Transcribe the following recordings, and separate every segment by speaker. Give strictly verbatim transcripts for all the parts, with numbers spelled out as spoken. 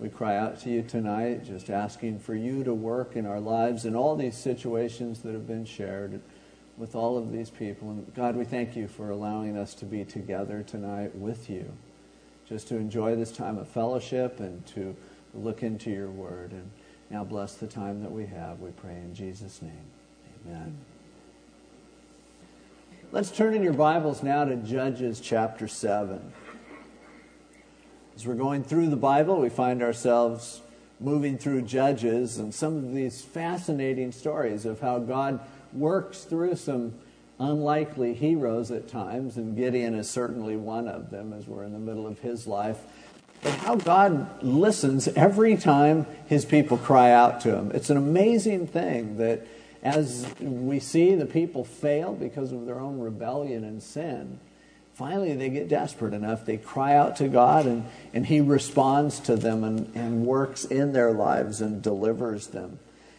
Speaker 1: We cry out to you tonight, just asking for you to work in our lives in all these situations that have been shared with all of these people. And God, we thank you for allowing us to be together tonight with you, just to enjoy this time of fellowship and to look into your word. And now bless the time that we have, we pray in Jesus' name. Amen. Let's turn in your Bibles now to Judges chapter seven. As we're going through the Bible, we find ourselves moving through Judges and some of these fascinating stories of how God works through some unlikely heroes at times, and Gideon is certainly one of them as we're in the middle of his life. But how God listens every time his people cry out to him. It's an amazing thing that as we see the people fail because of their own rebellion and sin, finally they get desperate enough. They cry out to God, and, and he responds to them and, and works in their lives and delivers them.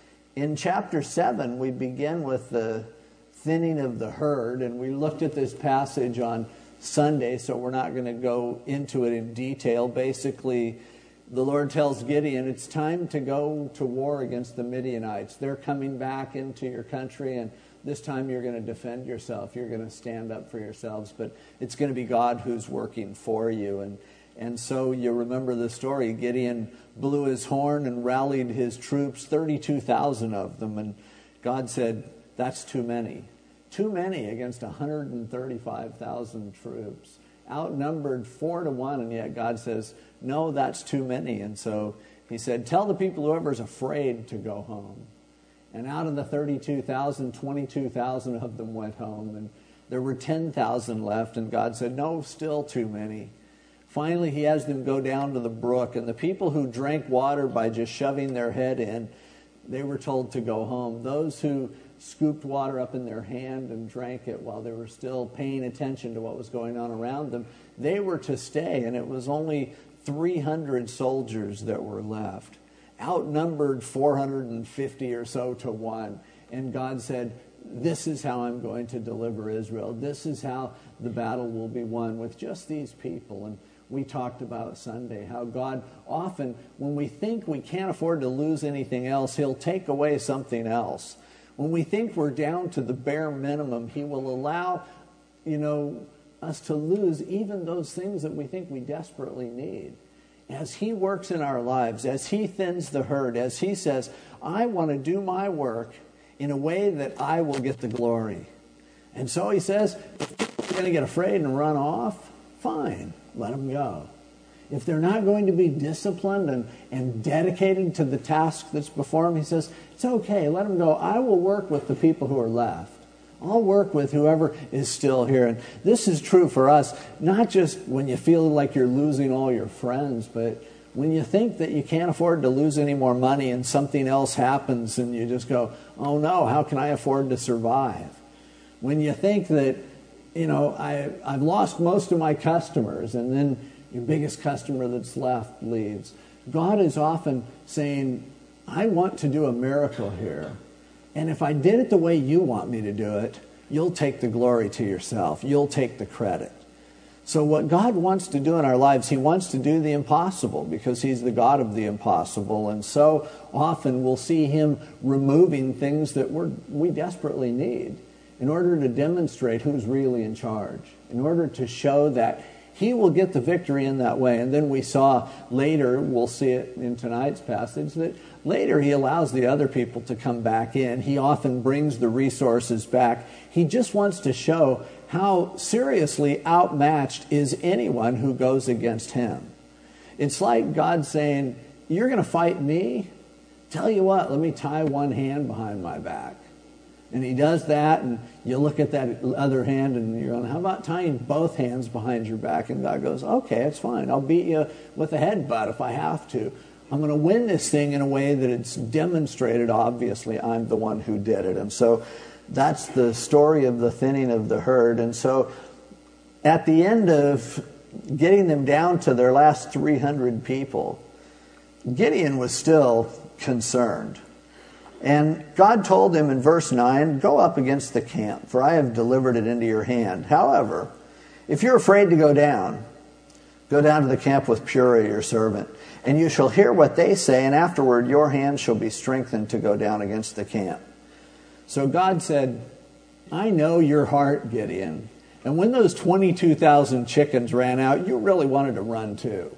Speaker 1: In chapter seven, we begin with the thinning of the herd, and we looked at this passage on Sunday, so we're not going to go into it in detail. Basically, the Lord tells Gideon, it's time to go to war against the Midianites. They're coming back into your country, and this time you're going to defend yourself. You're going to stand up for yourselves, but it's going to be God who's working for you. And and so you remember the story. Gideon blew his horn and rallied his troops, thirty-two thousand of them, and God said, that's too many. Too many against one hundred thirty-five thousand troops. Outnumbered four to one, and yet God says, no, that's too many. And so he said, tell the people, whoever's afraid, to go home. And out of the thirty-two thousand, twenty-two thousand of them went home, and there were ten thousand left, and God said, no, still too many. Finally, he has them go down to the brook, and the people who drank water by just shoving their head in, they were told to go home. Those who scooped water up in their hand and drank it while they were still paying attention to what was going on around them, they were to stay, and it was only three hundred soldiers that were left, outnumbered four hundred fifty or so to one. And God said, this is how I'm going to deliver Israel. This is how the battle will be won, with just these people. And we talked about Sunday how God often, when we think we can't afford to lose anything else, he'll take away something else. When we think we're down to the bare minimum, he will allow, you know, us to lose even those things that we think we desperately need. As he works in our lives, as he thins the herd, as he says, I want to do my work in a way that I will get the glory. And so he says, if people are going to get afraid and run off, fine, let them go. If they're not going to be disciplined and, and dedicated to the task that's before them, he says, it's okay, let them go. I will work with the people who are left. I'll work with whoever is still here. And this is true for us, not just when you feel like you're losing all your friends, but when you think that you can't afford to lose any more money and something else happens and you just go, oh no, how can I afford to survive? When you think that, you know, I, I've lost most of my customers, and then your biggest customer that's left leaves. God is often saying, I want to do a miracle here. And if I did it the way you want me to do it, you'll take the glory to yourself. You'll take the credit. So what God wants to do in our lives, he wants to do the impossible because he's the God of the impossible. And so often we'll see him removing things that we're, we desperately need in order to demonstrate who's really in charge, in order to show that he will get the victory in that way. And then we saw later, we'll see it in tonight's passage, that later he allows the other people to come back in. He often brings the resources back. He just wants to show how seriously outmatched is anyone who goes against him. It's like God saying, you're going to fight me? Tell you what, let me tie one hand behind my back. And he does that, and you look at that other hand, and you're going, how about tying both hands behind your back? And God goes, okay, it's fine. I'll beat you with a headbutt if I have to. I'm going to win this thing in a way that it's demonstrated, obviously, I'm the one who did it. And so that's the story of the thinning of the herd. And so at the end of getting them down to their last three hundred people, Gideon was still concerned. And God told him in verse nine, go up against the camp, for I have delivered it into your hand. However, if you're afraid to go down, Go down to the camp with Purah, your servant, and you shall hear what they say, and afterward your hand shall be strengthened to go down against the camp. So God said, I know your heart, Gideon. And when those twenty-two thousand chickens ran out, you really wanted to run too.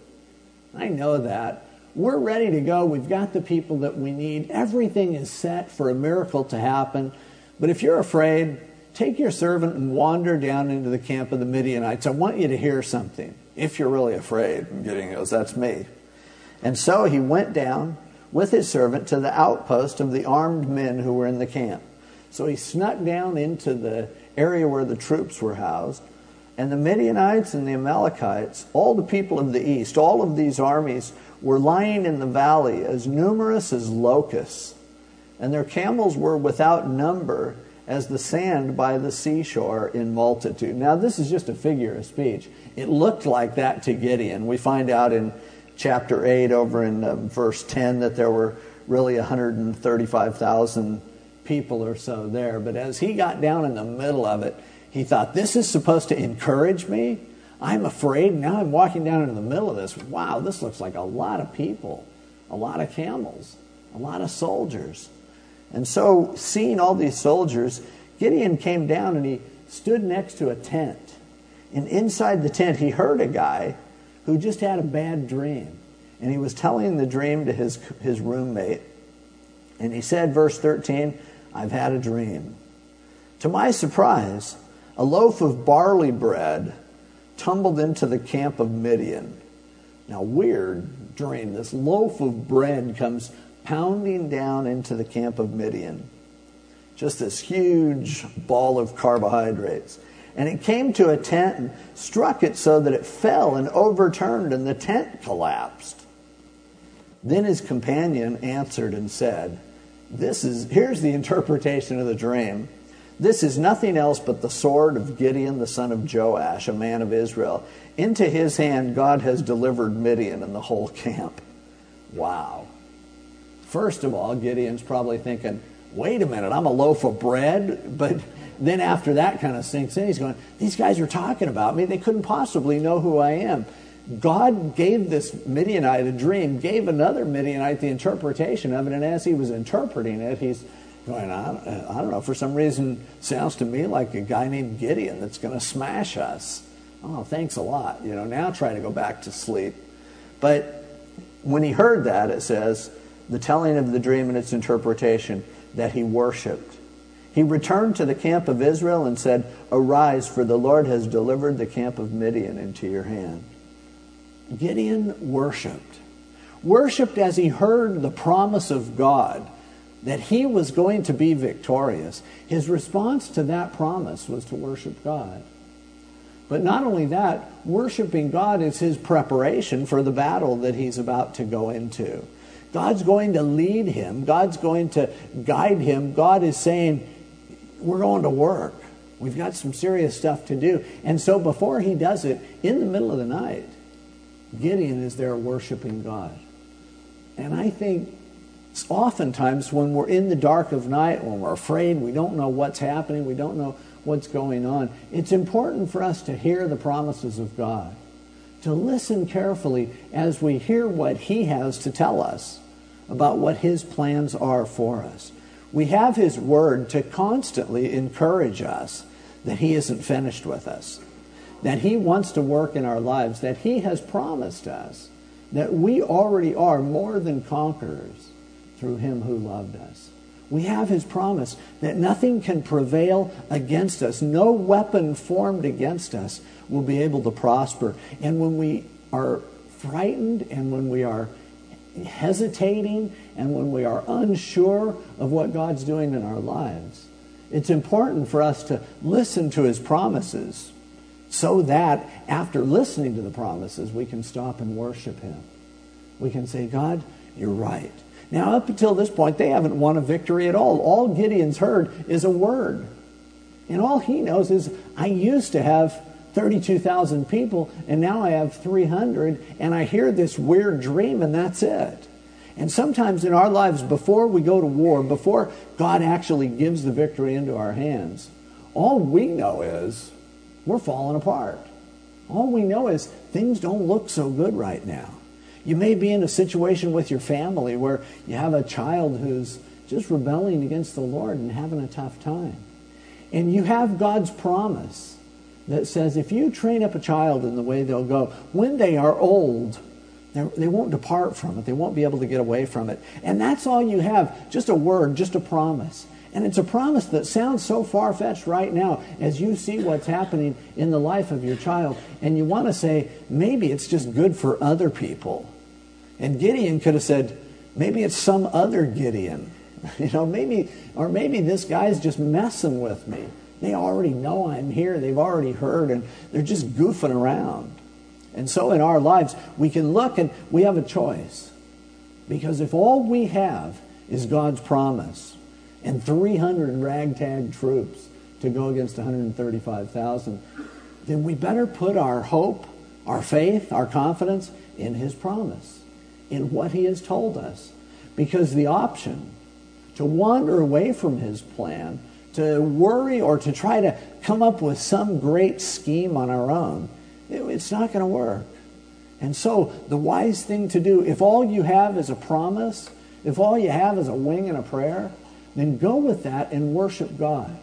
Speaker 1: I know that. We're ready to go. We've got the people that we need. Everything is set for a miracle to happen. But if you're afraid, take your servant and wander down into the camp of the Midianites. I want you to hear something. If you're really afraid. And Gideon goes, that's me. And so he went down with his servant to the outpost of the armed men who were in the camp. So he snuck down into the area where the troops were housed. And the Midianites and the Amalekites, all the people of the east, all of these armies were lying in the valley as numerous as locusts. And their camels were without number as the sand by the seashore in multitude. Now, this is just a figure of speech. It looked like that to Gideon. We find out in chapter eight over in uh, verse ten that there were really one hundred thirty-five thousand people or so there. But as he got down in the middle of it, he thought, this is supposed to encourage me? I'm afraid. Now I'm walking down into the middle of this. Wow, this looks like a lot of people, a lot of camels, a lot of soldiers. And so, seeing all these soldiers, Gideon came down and he stood next to a tent. And inside the tent, he heard a guy who just had a bad dream. And he was telling the dream to his, his roommate. And he said, verse thirteen, I've had a dream. To my surprise, a loaf of barley bread tumbled into the camp of Midian. Now, weird dream. This loaf of bread comes pounding down into the camp of Midian. Just this huge ball of carbohydrates. And it came to a tent and struck it so that it fell and overturned and the tent collapsed. Then his companion answered and said, "This is, here's the interpretation of the dream. This is nothing else but the sword of Gideon, the son of Joash, a man of Israel. Into his hand God has delivered Midian and the whole camp." Wow. First of all, Gideon's probably thinking, wait a minute, I'm a loaf of bread? But then after that kind of sinks in, he's going, these guys are talking about me. They couldn't possibly know who I am. God gave this Midianite a dream, gave another Midianite the interpretation of it, and as he was interpreting it, he's going, I don't, I don't know, for some reason, sounds to me like a guy named Gideon that's going to smash us. Oh, thanks a lot. You know, now try to go back to sleep. But when he heard that, it says, the telling of the dream and its interpretation, that he worshipped. He returned to the camp of Israel and said, "Arise, for the Lord has delivered the camp of Midian into your hand." Gideon worshipped. Worshipped as he heard the promise of God that he was going to be victorious. His response to that promise was to worship God. But not only that, worshiping God is his preparation for the battle that he's about to go into. God's going to lead him. God's going to guide him. God is saying, we're going to work. We've got some serious stuff to do. And so before he does it, in the middle of the night, Gideon is there worshiping God. And I think oftentimes when we're in the dark of night, when we're afraid, we don't know what's happening, we don't know what's going on, it's important for us to hear the promises of God, to listen carefully as we hear what he has to tell us about what his plans are for us. We have his word to constantly encourage us that he isn't finished with us, that he wants to work in our lives, that he has promised us that we already are more than conquerors through him who loved us. We have his promise that nothing can prevail against us. No weapon formed against us will be able to prosper. And when we are frightened and when we are hesitating and when we are unsure of what God's doing in our lives, it's important for us to listen to his promises so that after listening to the promises, we can stop and worship him. We can say, God, you're right. Now, up until this point, they haven't won a victory at all. All Gideon's heard is a word. And all he knows is, I used to have thirty-two thousand people, and now I have three hundred, and I hear this weird dream, and that's it. And sometimes in our lives, before we go to war, before God actually gives the victory into our hands, all we know is we're falling apart. All we know is things don't look so good right now. You may be in a situation with your family where you have a child who's just rebelling against the Lord and having a tough time. And you have God's promise that says if you train up a child in the way they'll go, when they are old, they won't depart from it. They won't be able to get away from it. And that's all you have, just a word, just a promise. And it's a promise that sounds so far-fetched right now as you see what's happening in the life of your child. And you want to say, maybe it's just good for other people. And Gideon could have said, maybe it's some other Gideon. You know, maybe, or maybe this guy's just messing with me. They already know I'm here. They've already heard, and they're just goofing around. And so in our lives, we can look and we have a choice. Because if all we have is God's promise and three hundred ragtag troops to go against one hundred thirty-five thousand, then we better put our hope, our faith, our confidence in His promise, in what He has told us. Because the option to wander away from His plan, to worry or to try to come up with some great scheme on our own, it's not going to work. And so the wise thing to do, if all you have is a promise, if all you have is a wing and a prayer, then go with that and worship God.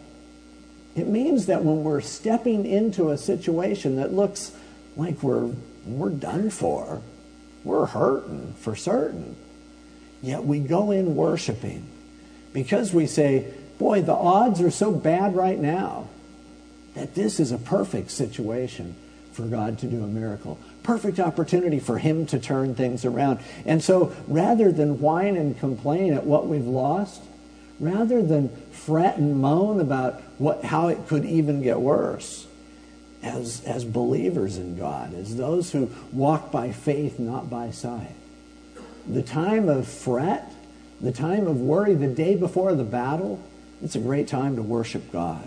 Speaker 1: It means that when we're stepping into a situation that looks like we're, we're done for, we're hurting for certain, yet we go in worshiping because we say, boy, the odds are so bad right now that this is a perfect situation for God to do a miracle. Perfect opportunity for Him to turn things around. And so rather than whine and complain at what we've lost, rather than fret and moan about what, how it could even get worse, as, as believers in God, as those who walk by faith, not by sight, the time of fret, the time of worry, the day before the battle, it's a great time to worship God.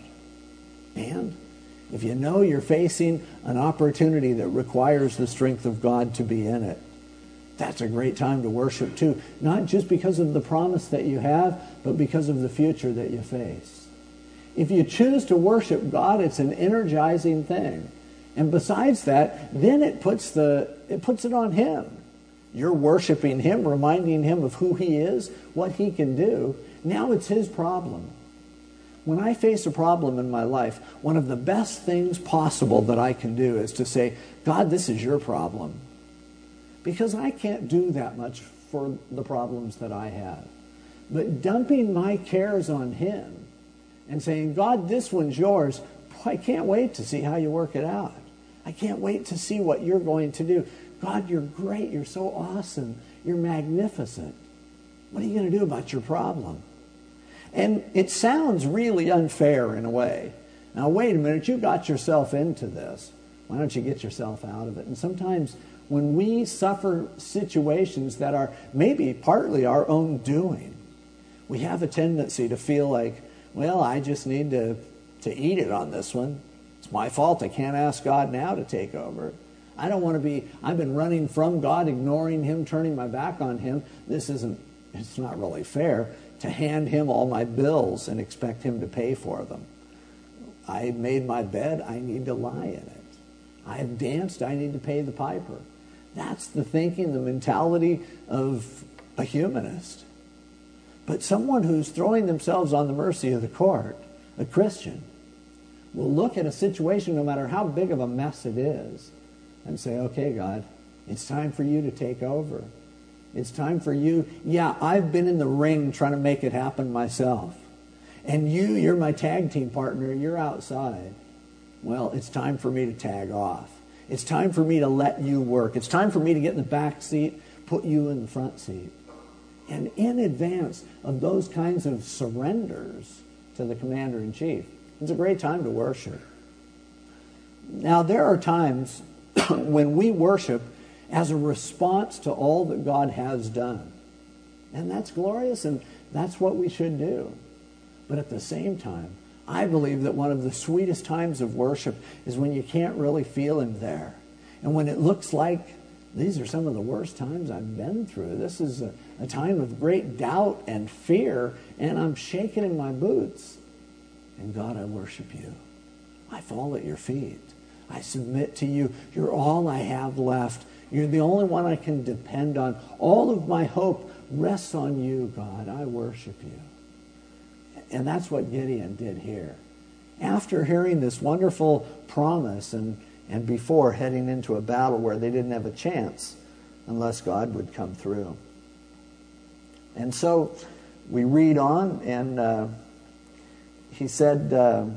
Speaker 1: And if you know you're facing an opportunity that requires the strength of God to be in it, that's a great time to worship too. Not just because of the promise that you have, but because of the future that you face. If you choose to worship God, it's an energizing thing. And besides that, then it puts the it puts it on Him. You're worshiping Him, reminding Him of who He is, what He can do. Now it's His problem. When I face a problem in my life, one of the best things possible that I can do is to say, God, this is your problem. Because I can't do that much for the problems that I have. But dumping my cares on Him and saying, God, this one's yours, boy, I can't wait to see how you work it out. I can't wait to see what you're going to do. God, you're great. You're so awesome. You're magnificent. What are you going to do about your problem? And it sounds really unfair in a way. Now, wait a minute. You got yourself into this. Why don't you get yourself out of it? And sometimes when we suffer situations that are maybe partly our own doing, we have a tendency to feel like, well, I just need to, to eat it on this one. It's my fault. I can't ask God now to take over. I don't want to be, I've been running from God, ignoring Him, turning my back on Him. This isn't, it's not really fair to hand Him all my bills and expect Him to pay for them. I made my bed, I need to lie in it. I have danced, I need to pay the piper. That's the thinking, the mentality of a humanist. But someone who's throwing themselves on the mercy of the court, a Christian, will look at a situation, no matter how big of a mess it is, and say, okay, God, it's time for you to take over. It's time for you. Yeah, I've been in the ring trying to make it happen myself. And you, you're my tag team partner. You're outside. Well, it's time for me to tag off. It's time for me to let you work. It's time for me to get in the back seat, put you in the front seat. And in advance of those kinds of surrenders to the commander-in-chief, it's a great time to worship. Now, there are times when we worship as a response to all that God has done. And that's glorious, and that's what we should do. But at the same time, I believe that one of the sweetest times of worship is when you can't really feel Him there. And when it looks like these are some of the worst times I've been through. This is a, a time of great doubt and fear, and I'm shaking in my boots. And God, I worship you. I fall at your feet. I submit to you. You're all I have left. You're the only one I can depend on. All of my hope rests on you, God. I worship you. And that's what Gideon did here. After hearing this wonderful promise and, and before heading into a battle where they didn't have a chance unless God would come through. And so we read on, and uh, he said uh,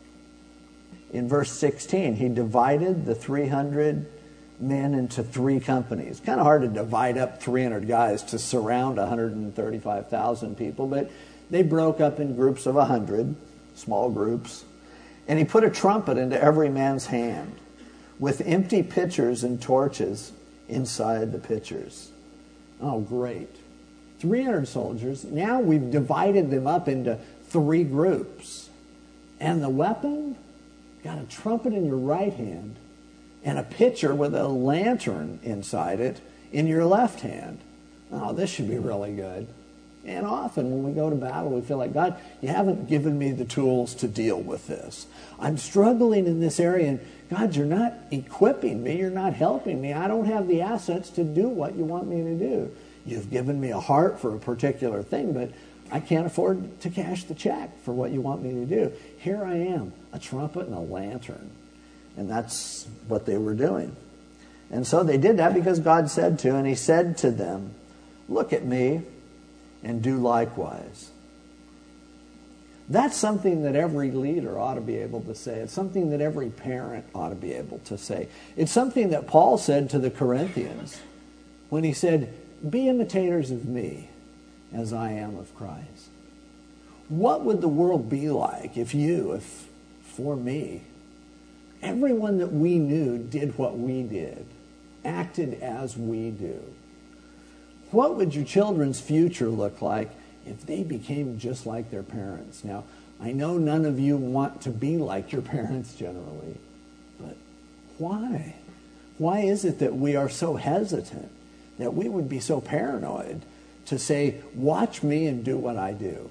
Speaker 1: in verse sixteen, he divided the three hundred men into three companies. Kind of hard to divide up three hundred guys to surround one hundred thirty-five thousand people, but they broke up in groups of one hundred, small groups. And he put a trumpet into every man's hand with empty pitchers and torches inside the pitchers. Oh, great. three hundred soldiers. Now we've divided them up into three groups. And the weapon? Got a trumpet in your right hand and a pitcher with a lantern inside it in your left hand. Oh, this should be really good. And often when we go to battle, we feel like, God, you haven't given me the tools to deal with this. I'm struggling in this area, and God, you're not equipping me. You're not helping me. I don't have the assets to do what you want me to do. You've given me a heart for a particular thing, but I can't afford to cash the check for what you want me to do. Here I am, a trumpet and a lantern. And that's what they were doing. And so they did that because God said to, and he said to them, look at me and do likewise. That's something that every leader ought to be able to say. It's something that every parent ought to be able to say. It's something that Paul said to the Corinthians when he said, be imitators of me as I am of Christ. What would the world be like if you, if for me, everyone that we knew did what we did, acted as we do? What would your children's future look like if they became just like their parents? Now, I know none of you want to be like your parents generally, but why? Why is it that we are so hesitant, that we would be so paranoid to say, watch me and do what I do?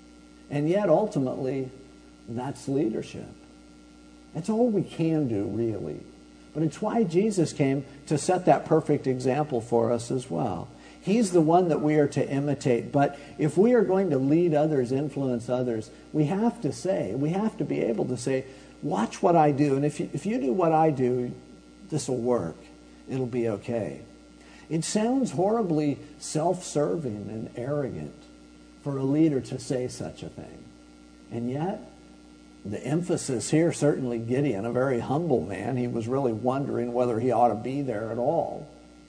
Speaker 1: And yet, ultimately, that's leadership. That's all we can do, really. But it's why Jesus came to set that perfect example for us as well. He's the one that we are to imitate. But if we are going to lead others, influence others, we have to say, we have to be able to say, watch what I do. And if you, if you do what I do, this will work. It'll be okay. It sounds horribly self-serving and arrogant for a leader to say such a thing. And yet, the emphasis here, certainly Gideon, a very humble man, he was really wondering whether he ought to be there at all.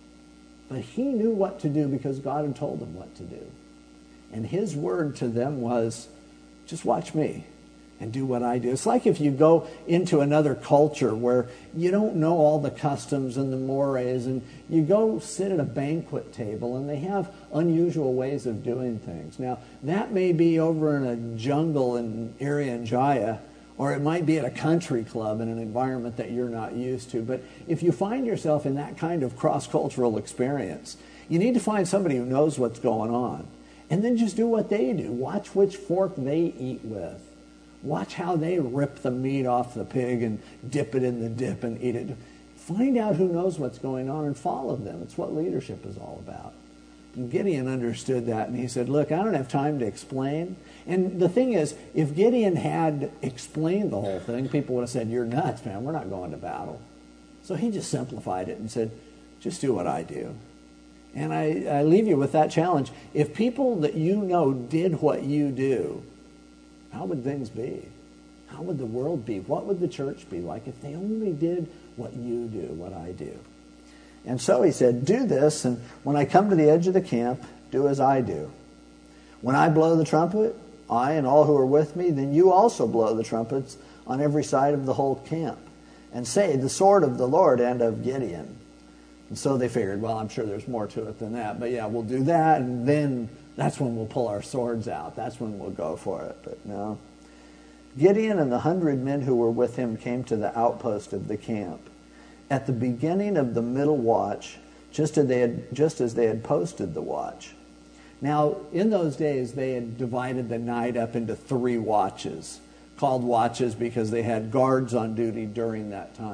Speaker 1: But he knew what to do because God had told him what to do. And his word to them was, just watch me and do what I do. It's like if you go into another culture where you don't know all the customs and the mores, and you go sit at a banquet table and they have unusual ways of doing things. Now, that may be over in a jungle in Irian Jaya, or it might be at a country club in an environment that you're not used to. But if you find yourself in that kind of cross-cultural experience, you need to find somebody who knows what's going on. And then just do what they do. Watch which fork they eat with. Watch how they rip the meat off the pig and dip it in the dip and eat it. Find out who knows what's going on and follow them. It's what leadership is all about. And Gideon understood that, and he said, look, I don't have time to explain. And the thing is, if Gideon had explained the whole thing, people would have said, you're nuts, man, we're not going to battle. So he just simplified it and said, just do what I do. And I, I leave you with that challenge. If people that you know did what you do, how would things be? How would the world be? What would the church be like if they only did what you do, what I do? And so he said, do this, and when I come to the edge of the camp, do as I do. When I blow the trumpet, I and all who are with me, then you also blow the trumpets on every side of the whole camp, and say, the sword of the Lord and of Gideon. And so they figured, well, I'm sure there's more to it than that, but yeah, we'll do that, and then that's when we'll pull our swords out. That's when we'll go for it. But no. Gideon and the hundred men who were with him came to the outpost of the camp at the beginning of the middle watch, just as they had, just as they had posted the watch. Now, in those days, they had divided the night up into three watches, called watches because they had guards on duty during that time.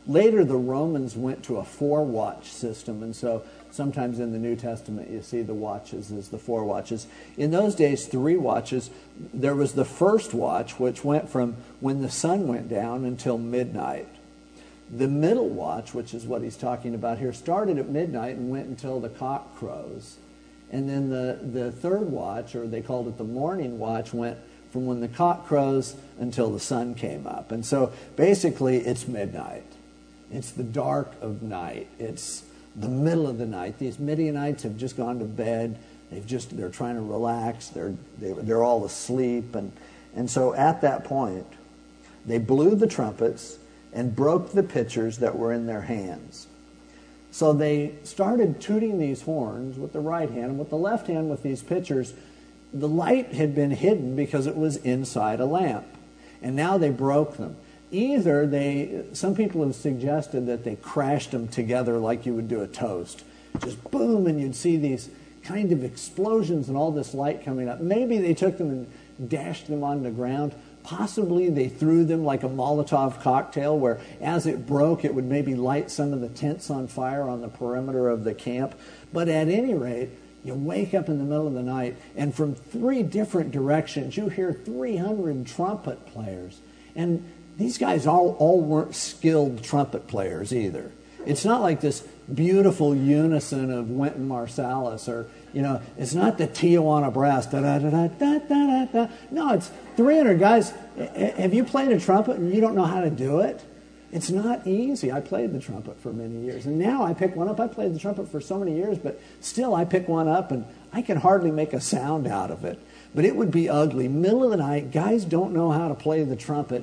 Speaker 1: Later, the Romans went to a four-watch system, and so sometimes in the New Testament you see the watches as the four watches. In those days, three watches. There was the first watch, which went from when the sun went down until midnight. The middle watch, which is what he's talking about here, started at midnight and went until the cock crows. And then the, the third watch, or they called it the morning watch, went from when the cock crows until the sun came up. And so basically it's midnight. It's the dark of night. It's the middle of the night. These Midianites have just gone to bed. They've just, they're trying to relax. They're, they, they're all asleep. And, and so at that point, they blew the trumpets and broke the pitchers that were in their hands. So they started tooting these horns with the right hand, and with the left hand with these pitchers. The light had been hidden because it was inside a lamp. And now they broke them. Either they, some people have suggested that they crashed them together like you would do a toast. Just boom, and you'd see these kind of explosions and all this light coming up. Maybe they took them and dashed them on the ground. Possibly they threw them like a Molotov cocktail, where as it broke, it would maybe light some of the tents on fire on the perimeter of the camp. But at any rate, you wake up in the middle of the night, and from three different directions, you hear three hundred trumpet players. And these guys all, all weren't skilled trumpet players either. It's not like this beautiful unison of Wynton Marsalis, or, you know, it's not the Tijuana Brass. Da, da, da, da, da, da, da. No, it's three hundred guys. Have you played a trumpet and you don't know how to do it? It's not easy. I played the trumpet for many years, and now I pick one up. I played the trumpet for so many years, but still I pick one up and I can hardly make a sound out of it. But it would be ugly. Middle of the night, guys don't know how to play the trumpet.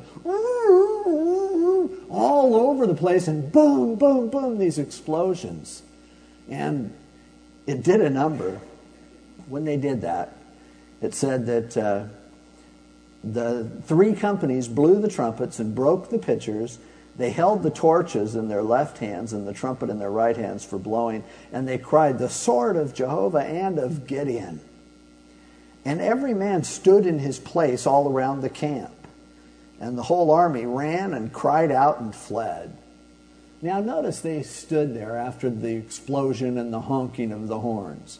Speaker 1: All over the place, and boom, boom, boom, these explosions. And it did a number. When they did that, it said that uh, the three companies blew the trumpets and broke the pitchers. They held the torches in their left hands and the trumpet in their right hands for blowing, and they cried, "The sword of Jehovah and of Gideon." And every man stood in his place all around the camp. And the whole army ran and cried out and fled. Now notice they stood there after the explosion and the honking of the horns.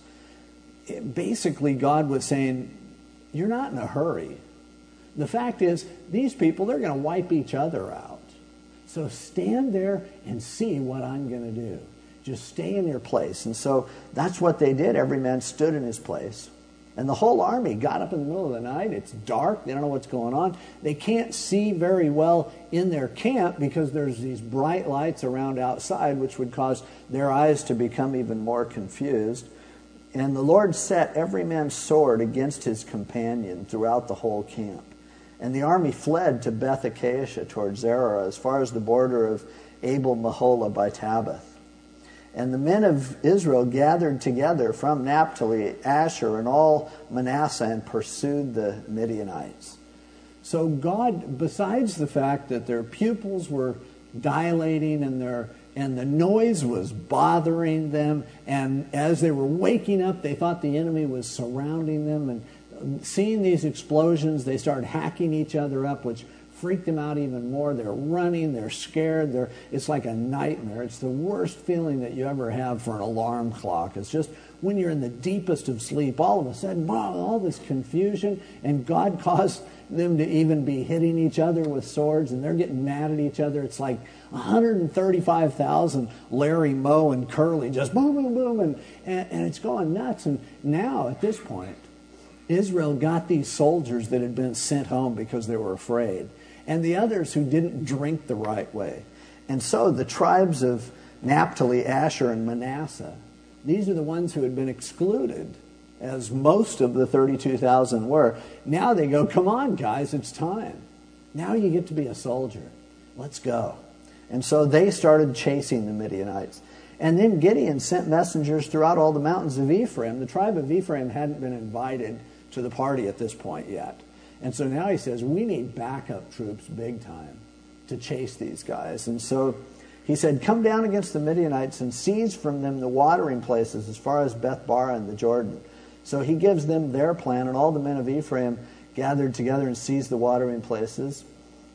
Speaker 1: It, basically, God was saying, you're not in a hurry. The fact is, these people, they're going to wipe each other out. So stand there and see what I'm going to do. Just stay in your place. And so that's what they did. Every man stood in his place. And the whole army got up in the middle of the night. It's dark. They don't know what's going on. They can't see very well in their camp because there's these bright lights around outside, which would cause their eyes to become even more confused. And the Lord set every man's sword against his companion throughout the whole camp. And the army fled to Beth Acacia towards Zerah, as far as the border of Abel Meholah by Tabbath. And the men of Israel gathered together from Naphtali, Asher, and all Manasseh and pursued the Midianites. So God, besides the fact that their pupils were dilating and their and the noise was bothering them, and as they were waking up, they thought the enemy was surrounding them, and seeing these explosions, they started hacking each other up, which freaked them out even more. They're running, they're scared, they're, it's like a nightmare. It's the worst feeling that you ever have for an alarm clock. It's just when you're in the deepest of sleep, all of a sudden, wow, all this confusion, and God caused them to even be hitting each other with swords, and they're getting mad at each other. It's like one hundred thirty-five thousand Larry, Moe, and Curly just boom, boom, boom, and, and, and it's going nuts. And now, at this point, Israel got these soldiers that had been sent home because they were afraid, and the others who didn't drink the right way. And so the tribes of Naphtali, Asher, and Manasseh, these are the ones who had been excluded, as most of the thirty-two thousand were. Now they go, come on, guys, it's time. Now you get to be a soldier. Let's go. And so they started chasing the Midianites. And then Gideon sent messengers throughout all the mountains of Ephraim. The tribe of Ephraim hadn't been invited to the party at this point yet. And so now he says, we need backup troops big time to chase these guys. And so he said, come down against the Midianites and seize from them the watering places as far as Beth-bara and the Jordan. So he gives them their plan, and all the men of Ephraim gathered together and seized the watering places.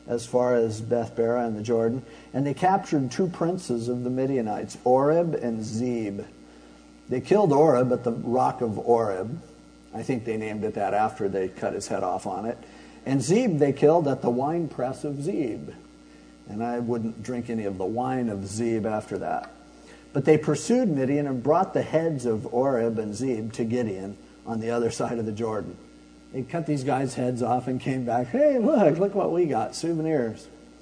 Speaker 1: as far as Bethbara and the Jordan, and they captured two princes of the Midianites, Oreb and Zeb. They killed Oreb at the rock of Oreb. I think they named it that after they cut his head off on it. And Zeb they killed at the wine press of Zeb. And I wouldn't drink any of the wine of Zeb after that. But they pursued Midian and brought the heads of Oreb and Zeb to Gideon on the other side of the Jordan. They cut these guys' heads off and came back, hey, look, look what we got, souvenirs.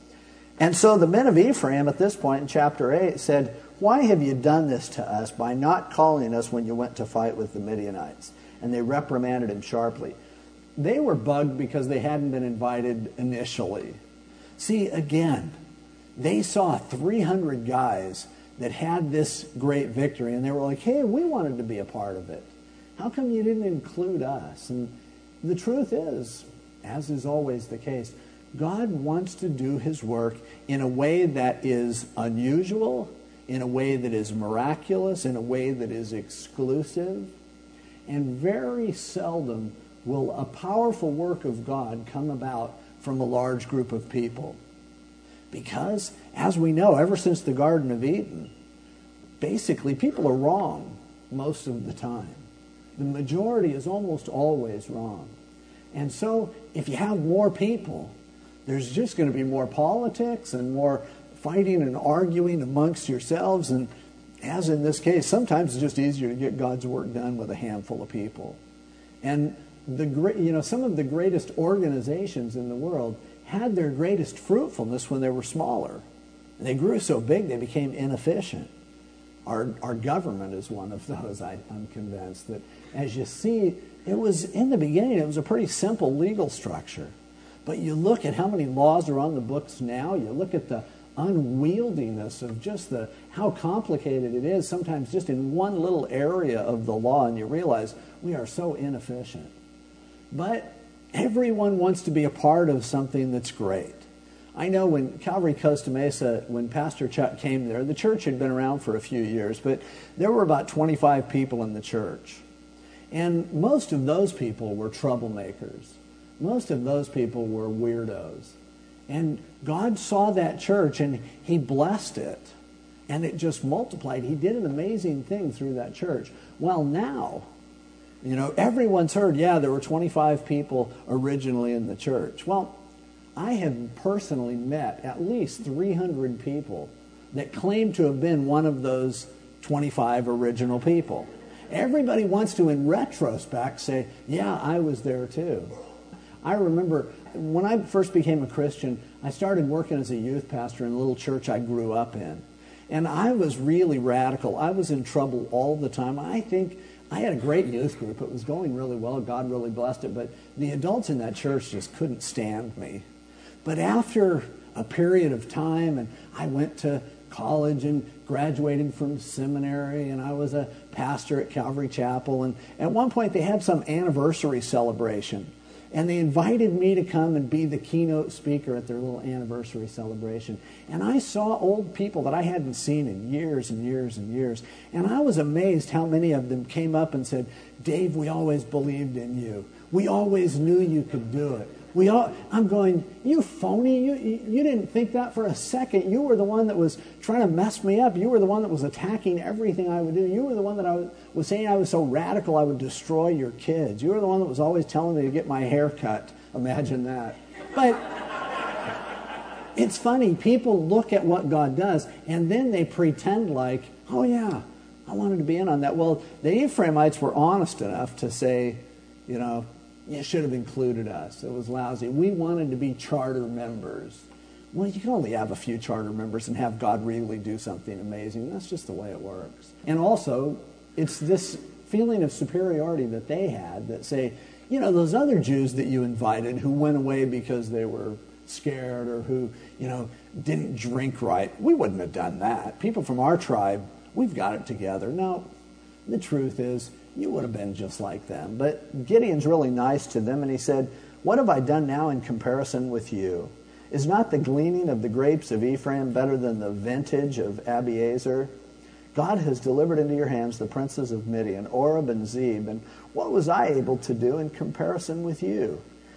Speaker 1: And so the men of Ephraim at this point in chapter eight said, why have you done this to us by not calling us when you went to fight with the Midianites? And they reprimanded him sharply. They were bugged because they hadn't been invited initially. See, again, they saw three hundred guys that had this great victory, and they were like, hey, we wanted to be a part of it. How come you didn't include us? And the truth is, as is always the case, God wants to do his work in a way that is unusual, in a way that is miraculous, in a way that is exclusive. And very seldom will a powerful work of God come about from a large group of people. Because, as we know, ever since the Garden of Eden, basically people are wrong most of the time. The majority is almost always wrong. And so, if you have more people, there's just going to be more politics and more fighting and arguing amongst yourselves. And as in this case, sometimes it's just easier to get God's work done with a handful of people. And the great, you know, some of the greatest organizations in the world had their greatest fruitfulness when they were smaller. And they grew so big they became inefficient. Our our government is one of those, I, I'm convinced, that as you see, it was, in the beginning, it was a pretty simple legal structure. But you look at how many laws are on the books now, you look at the unwieldiness of just the how complicated it is, sometimes just in one little area of the law, and you realize we are so inefficient. But everyone wants to be a part of something that's great. I know when Calvary Costa Mesa, when Pastor Chuck came there, the church had been around for a few years, but there were about twenty-five people in the church. And most of those people were troublemakers. Most of those people were weirdos. And God saw that church and he blessed it. And it just multiplied. He did an amazing thing through that church. Well, now, you know, everyone's heard, yeah, there were twenty-five people originally in the church. Well, I have personally met at least three hundred people that claim to have been one of those twenty-five original people. Everybody wants to, in retrospect, say, yeah, I was there too. I remember when I first became a Christian, I started working as a youth pastor in a little church I grew up in. And I was really radical. I was in trouble all the time. I think I had a great youth group. It was going really well. God really blessed it. But the adults in that church just couldn't stand me. But after a period of time, and I went to college and graduated from seminary, and I was a pastor at Calvary Chapel. And at one point, they had some anniversary celebration. And they invited me to come and be the keynote speaker at their little anniversary celebration. And I saw old people that I hadn't seen in years and years and years. And I was amazed how many of them came up and said, Dave, we always believed in you. We always knew you could do it. We all, I'm going, you phony, you, you didn't think that for a second. You were the one that was trying to mess me up. You were the one that was attacking everything I would do. You were the one that I was, was saying I was so radical I would destroy your kids. You were the one that was always telling me to get my hair cut. Imagine that. But it's funny, people look at what God does and then they pretend like, oh yeah, I wanted to be in on that. Well, the Ephraimites were honest enough to say, you know, you should have included us. It was lousy. We wanted to be charter members. Well, you can only have a few charter members and have God really do something amazing. That's just the way it works. And also, it's this feeling of superiority that they had that say, you know, those other Jews that you invited who went away because they were scared or who, you know, didn't drink right, we wouldn't have done that. People from our tribe, we've got it together. No, the truth is, you would have been just like them. But Gideon's really nice to them, and he said, what have I done now in comparison with you? Is not the gleaning of the grapes of Ephraim better than the vintage of Abiezer? God has delivered into your hands the princes of Midian, Oreb and Zeb, and what was I able to do in comparison with you?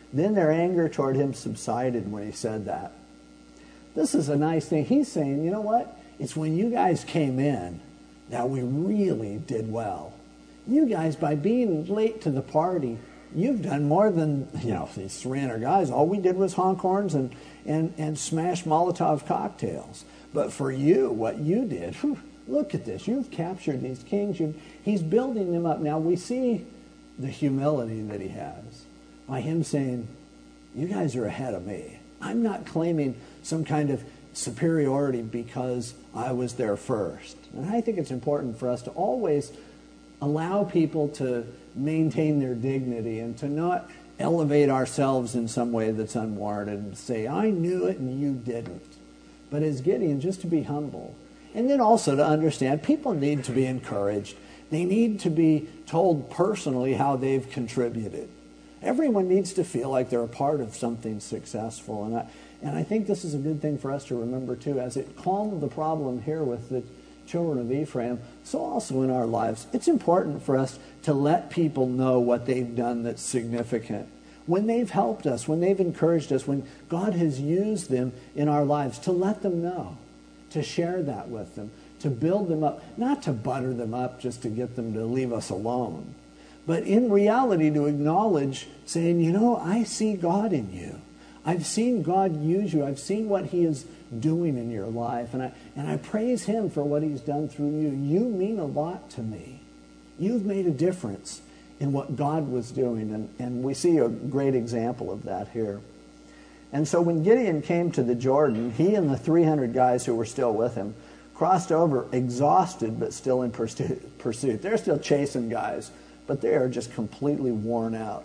Speaker 1: Then their anger toward him subsided when he said that. This is a nice thing. He's saying, you know what? It's when you guys came in that we really did well. You guys, by being late to the party, you've done more than, you know, these three hundred guys. All we did was honk horns and, and, and smash Molotov cocktails. But for you, what you did, whew, look at this. You've captured these kings. You've, he's building them up. Now we see the humility that he has by him saying, you guys are ahead of me. I'm not claiming some kind of superiority because I was there first. And I think it's important for us to always allow people to maintain their dignity and to not elevate ourselves in some way that's unwarranted and say, I knew it and you didn't. But as Gideon, just to be humble. And then also to understand people need to be encouraged. They need to be told personally how they've contributed. Everyone needs to feel like they're a part of something successful. And I, and I think this is a good thing for us to remember too. As it calmed the problem here with the children of Ephraim, so also in our lives, it's important for us to let people know what they've done that's significant. When they've helped us, when they've encouraged us, when God has used them in our lives, to let them know, to share that with them, to build them up, not to butter them up just to get them to leave us alone, but in reality to acknowledge, saying, you know, I see God in you. I've seen God use you. I've seen what he is doing in your life, and I, and I praise him for what he's done through you. You mean a lot to me. You've made a difference in what God was doing, and, and we see a great example of that here. And so when Gideon came to the Jordan, he and the three hundred guys who were still with him crossed over exhausted but still in pursuit. They're still chasing guys, but they are just completely worn out.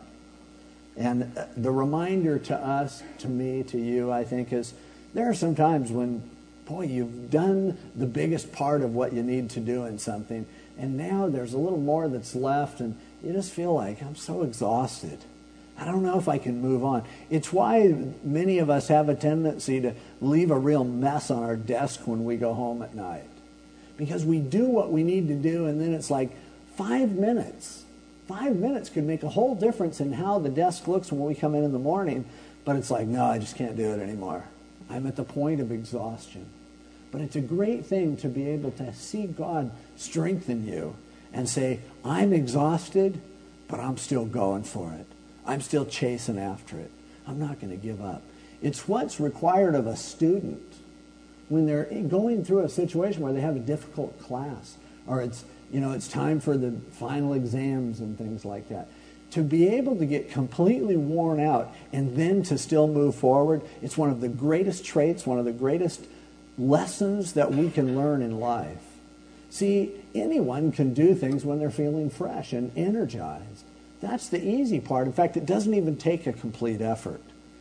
Speaker 1: And the reminder to us, to me, to you, I think, is there are some times when, boy, you've done the biggest part of what you need to do in something, and now there's a little more that's left, and you just feel like, I'm so exhausted. I don't know if I can move on. It's why many of us have a tendency to leave a real mess on our desk when we go home at night. Because we do what we need to do, and then it's like five minutes. Five minutes could make a whole difference in how the desk looks when we come in in the morning, but it's like, no, I just can't do it anymore. I'm at the point of exhaustion. But it's a great thing to be able to see God strengthen you and say, I'm exhausted, but I'm still going for it. I'm still chasing after it. I'm not going to give up. It's what's required of a student when they're going through a situation where they have a difficult class, or it's, you know, it's time for the final exams and things like that. To be able to get completely worn out and then to still move forward, it's one of the greatest traits, one of the greatest lessons that we can learn in life. See, anyone can do things when they're feeling fresh and energized. That's the easy part. In fact, it doesn't even take a complete effort.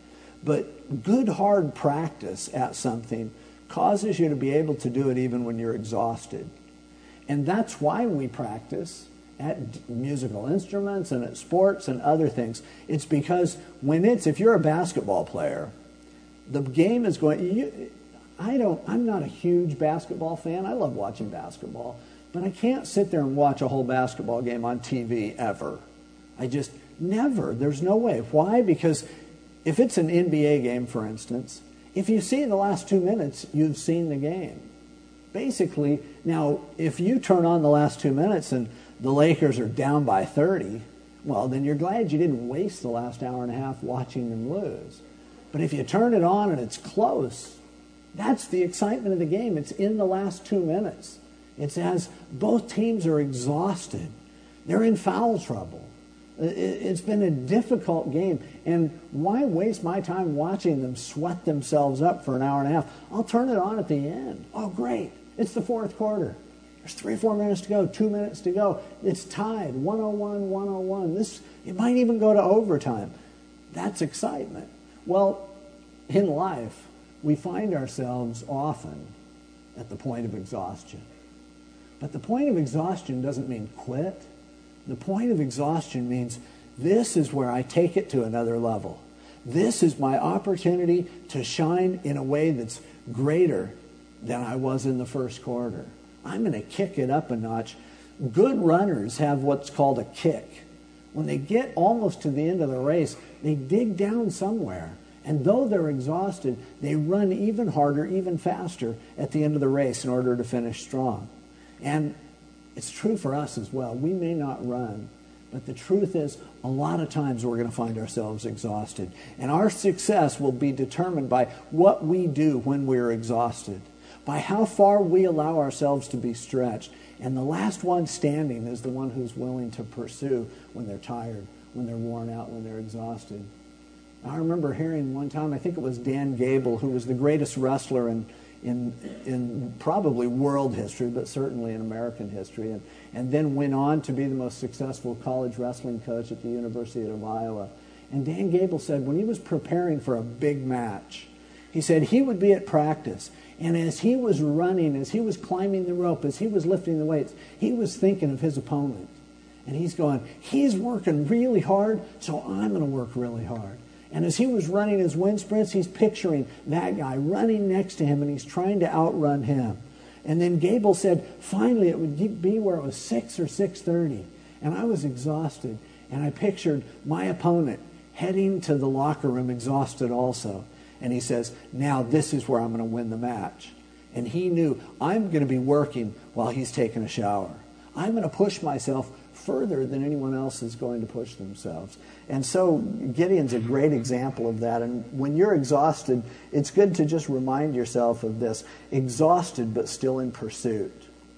Speaker 1: But good, hard practice at something causes you to be able to do it even when you're exhausted. And that's why we practice at musical instruments and at sports and other things. It's because when it's, if you're a basketball player, the game is going, you, I don't, I'm not a huge basketball fan. I love watching basketball, but I can't sit there and watch a whole basketball game on T V ever. I just, never. There's no way. Why? Because if it's an N B A game, for instance, if you see the last two minutes, you've seen the game. Basically, now, if you turn on the last two minutes and the Lakers are down by thirty, well, then you're glad you didn't waste the last hour and a half watching them lose. But if you turn it on and it's close, that's the excitement of the game. It's in the last two minutes. It's as both teams are exhausted. They're in foul trouble. It's been a difficult game. And why waste my time watching them sweat themselves up for an hour and a half? I'll turn it on at the end. Oh, great. It's the fourth quarter. There's three, four minutes to go, two minutes to go. It's tied, one oh one, one oh one. This, it might even go to overtime. That's excitement. Well, in life, we find ourselves often at the point of exhaustion. But the point of exhaustion doesn't mean quit. The point of exhaustion means this is where I take it to another level. This is my opportunity to shine in a way that's greater than I was in the first quarter. I'm going to kick it up a notch. Good runners have what's called a kick, when they get almost to the end of the race, they dig down somewhere. And though they're exhausted, they run even harder, even faster at the end of the race in order to finish strong. And it's true for us as well. We may not run, but the truth is, a lot of times we're going to find ourselves exhausted. And our success will be determined by what we do when we're exhausted, by how far we allow ourselves to be stretched. And the last one standing is the one who's willing to pursue when they're tired, when they're worn out, when they're exhausted. I remember hearing one time, I think it was Dan Gable, who was the greatest wrestler in in in probably world history, but certainly in American history, and, and then went on to be the most successful college wrestling coach at the University of Iowa. And Dan Gable said when he was preparing for a big match, he said he would be at practice, and as he was running, as he was climbing the rope, as he was lifting the weights, he was thinking of his opponent. And he's going, he's working really hard, so I'm going to work really hard. And as he was running his wind sprints, he's picturing that guy running next to him, and he's trying to outrun him. And then Gable said, finally, it would be where it was six or six thirty, and I was exhausted. And I pictured my opponent heading to the locker room exhausted also. And he says, now this is where I'm going to win the match. And he knew, I'm going to be working while he's taking a shower. I'm going to push myself further than anyone else is going to push themselves. And so Gideon's a great example of that. And when you're exhausted, it's good to just remind yourself of this: exhausted but still in pursuit.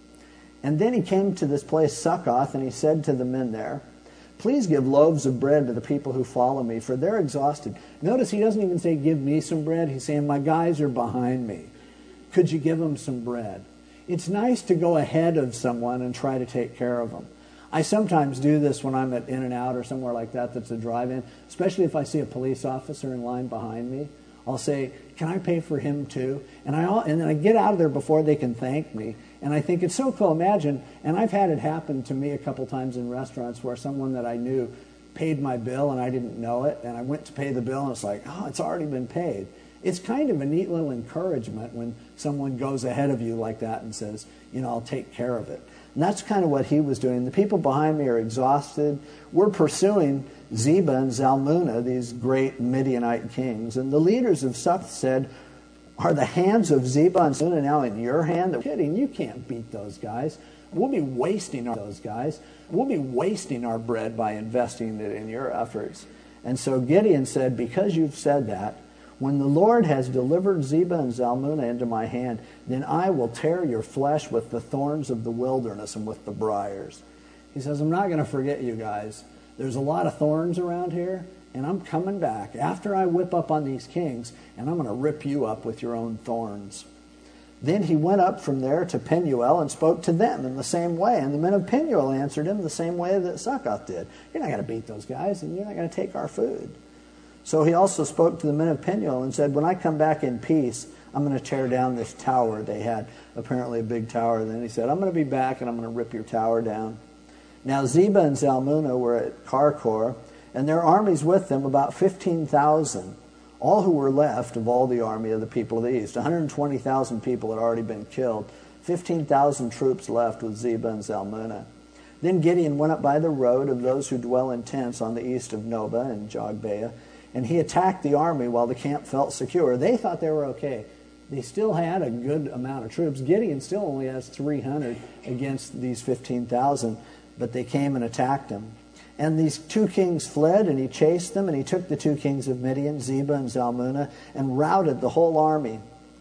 Speaker 1: And then he came to this place, Succoth, and he said to the men there, please give loaves of bread to the people who follow me, for they're exhausted. Notice he doesn't even say, give me some bread. He's saying, my guys are behind me. Could you give them some bread? It's nice to go ahead of someone and try to take care of them. I sometimes do this when I'm at In-N-Out or somewhere like that that's a drive-in, especially if I see a police officer in line behind me. I'll say, can I pay for him too? And I and then I get out of there before they can thank me. And I think it's so cool. Imagine, and I've had it happen to me a couple times in restaurants where someone that I knew paid my bill and I didn't know it, and I went to pay the bill and it's like, oh, it's already been paid. It's kind of a neat little encouragement when someone goes ahead of you like that and says, you know, I'll take care of it. And that's kind of what he was doing. The people behind me are exhausted. We're pursuing Zebah and Zalmunna, these great Midianite kings. And the leaders of Succoth said, are the hands of Zebah and Zalmunna now in your hand? They're kidding. You can't beat those guys. We'll be wasting our, those guys. We'll be wasting our bread by investing it in your efforts. And so Gideon said, because you've said that, when the Lord has delivered Zebah and Zalmunna into my hand, then I will tear your flesh with the thorns of the wilderness and with the briars. He says, I'm not going to forget you guys. There's a lot of thorns around here, and I'm coming back after I whip up on these kings, and I'm going to rip you up with your own thorns. Then he went up from there to Penuel and spoke to them in the same way. And the men of Penuel answered him the same way that Succoth did. You're not going to beat those guys, and you're not going to take our food. So he also spoke to the men of Penuel and said, when I come back in peace, I'm going to tear down this tower. They had apparently a big tower. Then he said, I'm going to be back and I'm going to rip your tower down. Now Zebah and Zalmunna were at Karkor, and their armies with them, about fifteen thousand, all who were left of all the army of the people of the east. one hundred twenty thousand people had already been killed. fifteen thousand troops left with Zebah and Zalmunna. Then Gideon went up by the road of those who dwell in tents on the east of Nobah and Jogbeah, and he attacked the army while the camp felt secure. They thought they were okay. They still had a good amount of troops. Gideon still only has three hundred against these fifteen thousand, but they came and attacked him. And these two kings fled, and he chased them, and he took the two kings of Midian, Zebah and Zalmunna, and routed the whole army.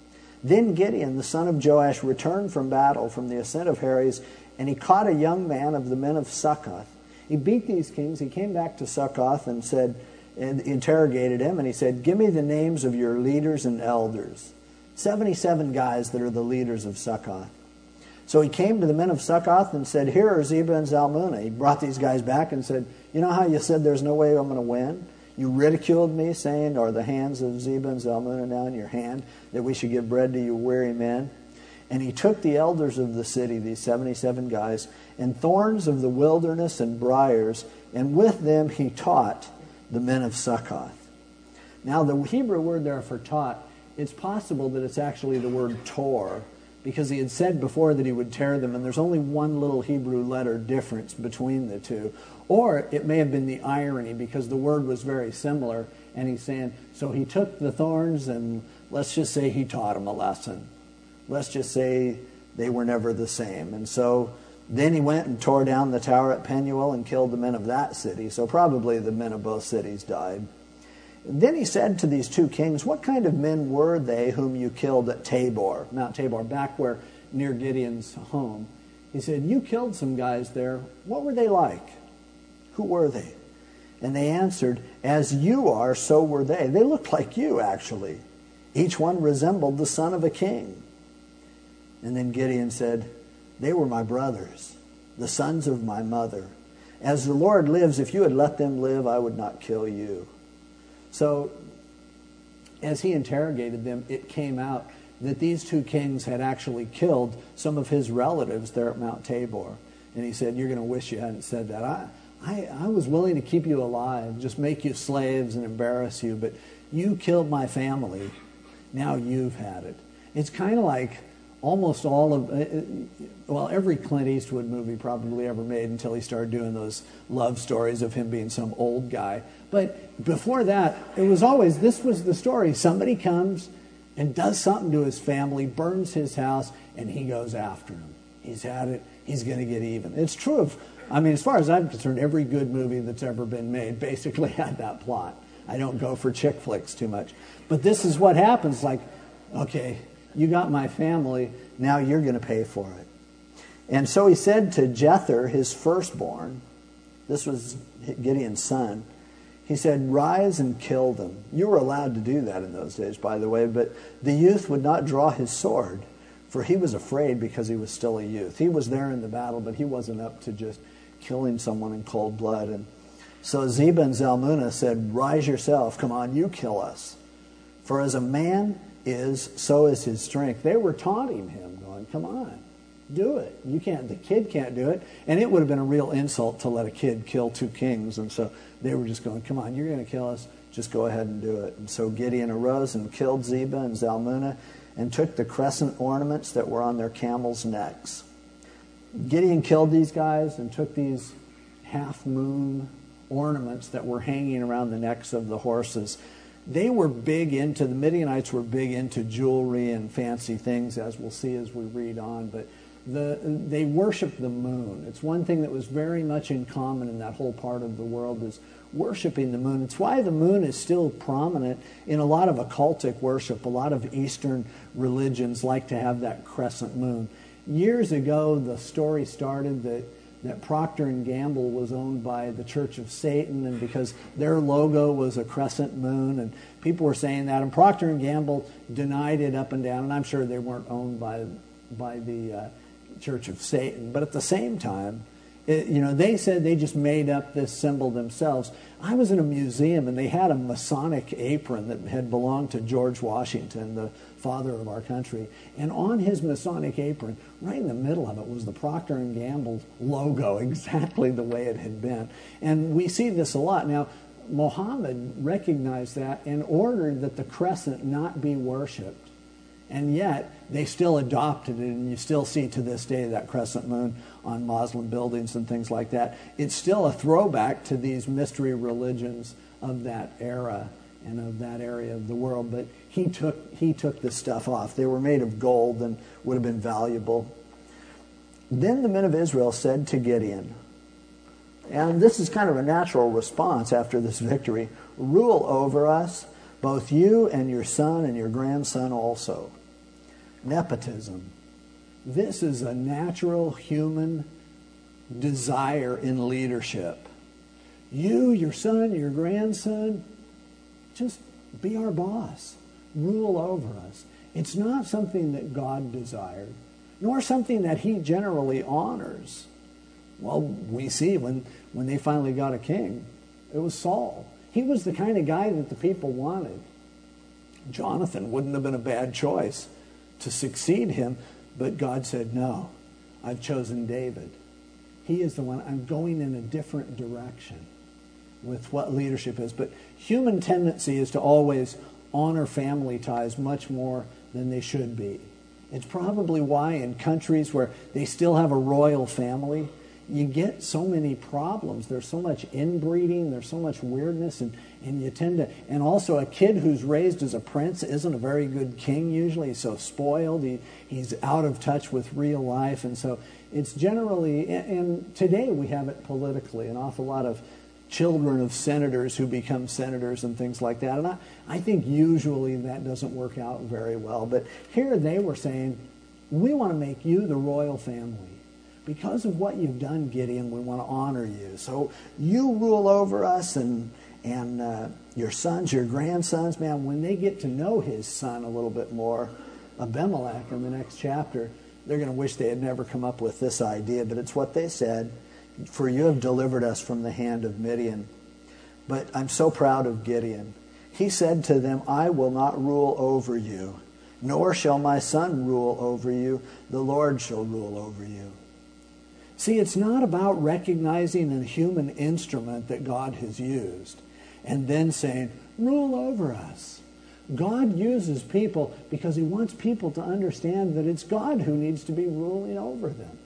Speaker 1: Then Gideon, the son of Joash, returned from battle from the ascent of Heres, and he caught a young man of the men of Succoth. He beat these kings. He came back to Succoth and said, and interrogated him, and he said, give me the names of your leaders and elders. seventy-seven guys that are the leaders of Succoth. So he came to the men of Succoth and said, here are Zebah and Zalmunna. He brought these guys back and said, you know how you said there's no way I'm going to win? You ridiculed me, saying, are the hands of Zebah and Zalmunna now in your hand, that we should give bread to you weary men? And he took the elders of the city, these seventy-seven guys, and thorns of the wilderness and briars, and with them he taught the men of Succoth. Now the Hebrew word there for taught, it's possible that it's actually the word tor, because he had said before that he would tear them, and there's only one little Hebrew letter difference between the two. Or it may have been the irony, because the word was very similar, and he's saying, so he took the thorns, and let's just say he taught them a lesson. Let's just say they were never the same. And so then he went and tore down the tower at Penuel and killed the men of that city. So probably the men of both cities died. Then he said to these two kings, what kind of men were they whom you killed at Tabor, Mount Tabor, back where near Gideon's home? He said, you killed some guys there. What were they like? Who were they? And they answered, as you are, so were they. They looked like you, actually. Each one resembled the son of a king. And then Gideon said, they were my brothers, the sons of my mother. As the Lord lives, if you had let them live, I would not kill you. So, as he interrogated them, it came out that these two kings had actually killed some of his relatives there at Mount Tabor. And he said, you're going to wish you hadn't said that. I, I, I was willing to keep you alive, just make you slaves and embarrass you, but you killed my family. Now you've had it. It's kind of like almost all of, well, every Clint Eastwood movie probably ever made until he started doing those love stories of him being some old guy. But before that, it was always, this was the story. Somebody comes and does something to his family, burns his house, and he goes after him. He's had it. He's going to get even. It's true of, I mean, as far as I'm concerned, every good movie that's ever been made basically had that plot. I don't go for chick flicks too much. But this is what happens, like, okay, you got my family, now you're going to pay for it. And so he said to Jether, his firstborn, this was Gideon's son, he said, rise and kill them. You were allowed to do that in those days, by the way, but the youth would not draw his sword, for he was afraid because he was still a youth. He was there in the battle, but he wasn't up to just killing someone in cold blood. And so Zebah and Zalmunna said, rise yourself, come on, you kill us. For as a man is, so is his strength. They were taunting him, going, come on, do it. You can't, the kid can't do it. And it would have been a real insult to let a kid kill two kings. And so they were just going, come on, you're going to kill us. Just go ahead and do it. And so Gideon arose and killed Zebah and Zalmunna and took the crescent ornaments that were on their camels' necks. Gideon killed these guys and took these half-moon ornaments that were hanging around the necks of the horses. They were big into, the Midianites were big into jewelry and fancy things, as we'll see as we read on, but the, they worshiped the moon. It's one thing that was very much in common in that whole part of the world is worshiping the moon. It's why the moon is still prominent in a lot of occultic worship. A lot of Eastern religions like to have that crescent moon. Years ago, the story started that that Procter and Gamble was owned by the Church of Satan, and because their logo was a crescent moon, and people were saying that, and Procter and Gamble denied it up and down, and I'm sure they weren't owned by by the uh, Church of Satan. But at the same time, it, you know, they said they just made up this symbol themselves. I was in a museum, and they had a Masonic apron that had belonged to George Washington, the father of our country. And on his Masonic apron, right in the middle of it, was the Procter and Gamble logo, exactly the way it had been. And we see this a lot. Now, Muhammad recognized that and ordered that the crescent not be worshipped. And yet, they still adopted it, and you still see to this day that crescent moon on Muslim buildings and things like that. It's still a throwback to these mystery religions of that era and of that area of the world. But he took, he took this stuff off. They were made of gold and would have been valuable. Then the men of Israel said to Gideon, and this is kind of a natural response after this victory, rule over us, both you and your son and your grandson also. Nepotism. This is a natural human desire in leadership. You, your son, your grandson, just be our boss. Rule over us. It's not something that God desired, nor something that he generally honors. Well, we see when, when they finally got a king, it was Saul. He was the kind of guy that the people wanted. Jonathan wouldn't have been a bad choice to succeed him, but God said, no, I've chosen David. He is the one. I'm going in a different direction with what leadership is. But human tendency is to always honor family ties much more than they should be. It's probably why in countries where they still have a royal family, you get so many problems. There's so much inbreeding, there's so much weirdness, and, and you tend to, and also a kid who's raised as a prince isn't a very good king usually. He's so spoiled, he, he's out of touch with real life, and so it's generally, and, and today we have it politically, an awful lot of children of senators who become senators and things like that. And I, I think usually that doesn't work out very well. But here they were saying, we want to make you the royal family. Because of what you've done, Gideon, we want to honor you. So you rule over us, and and uh, your sons, your grandsons, man, when they get to know his son a little bit more, Abimelech, in the next chapter, they're going to wish they had never come up with this idea. But it's what they said. For you have delivered us from the hand of Midian. But I'm so proud of Gideon. He said to them, I will not rule over you, nor shall my son rule over you. The Lord shall rule over you. See, it's not about recognizing a human instrument that God has used and then saying, rule over us. God uses people because he wants people to understand that it's God who needs to be ruling over them.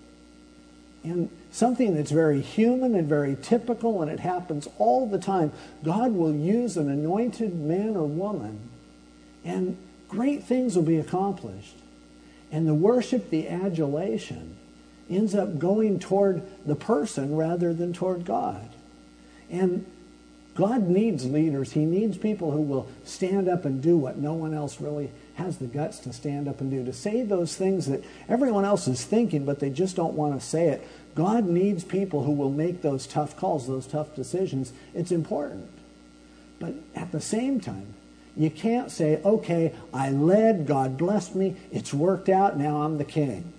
Speaker 1: And something that's very human and very typical, and it happens all the time, God will use an anointed man or woman, and great things will be accomplished. And the worship, the adulation, ends up going toward the person rather than toward God. And God needs leaders. He needs people who will stand up and do what no one else really has the guts to stand up and do, to say those things that everyone else is thinking, but they just don't want to say it. God needs people who will make those tough calls, those tough decisions. It's important. But at the same time, you can't say, okay, I led, God blessed me, it's worked out, now I'm the king.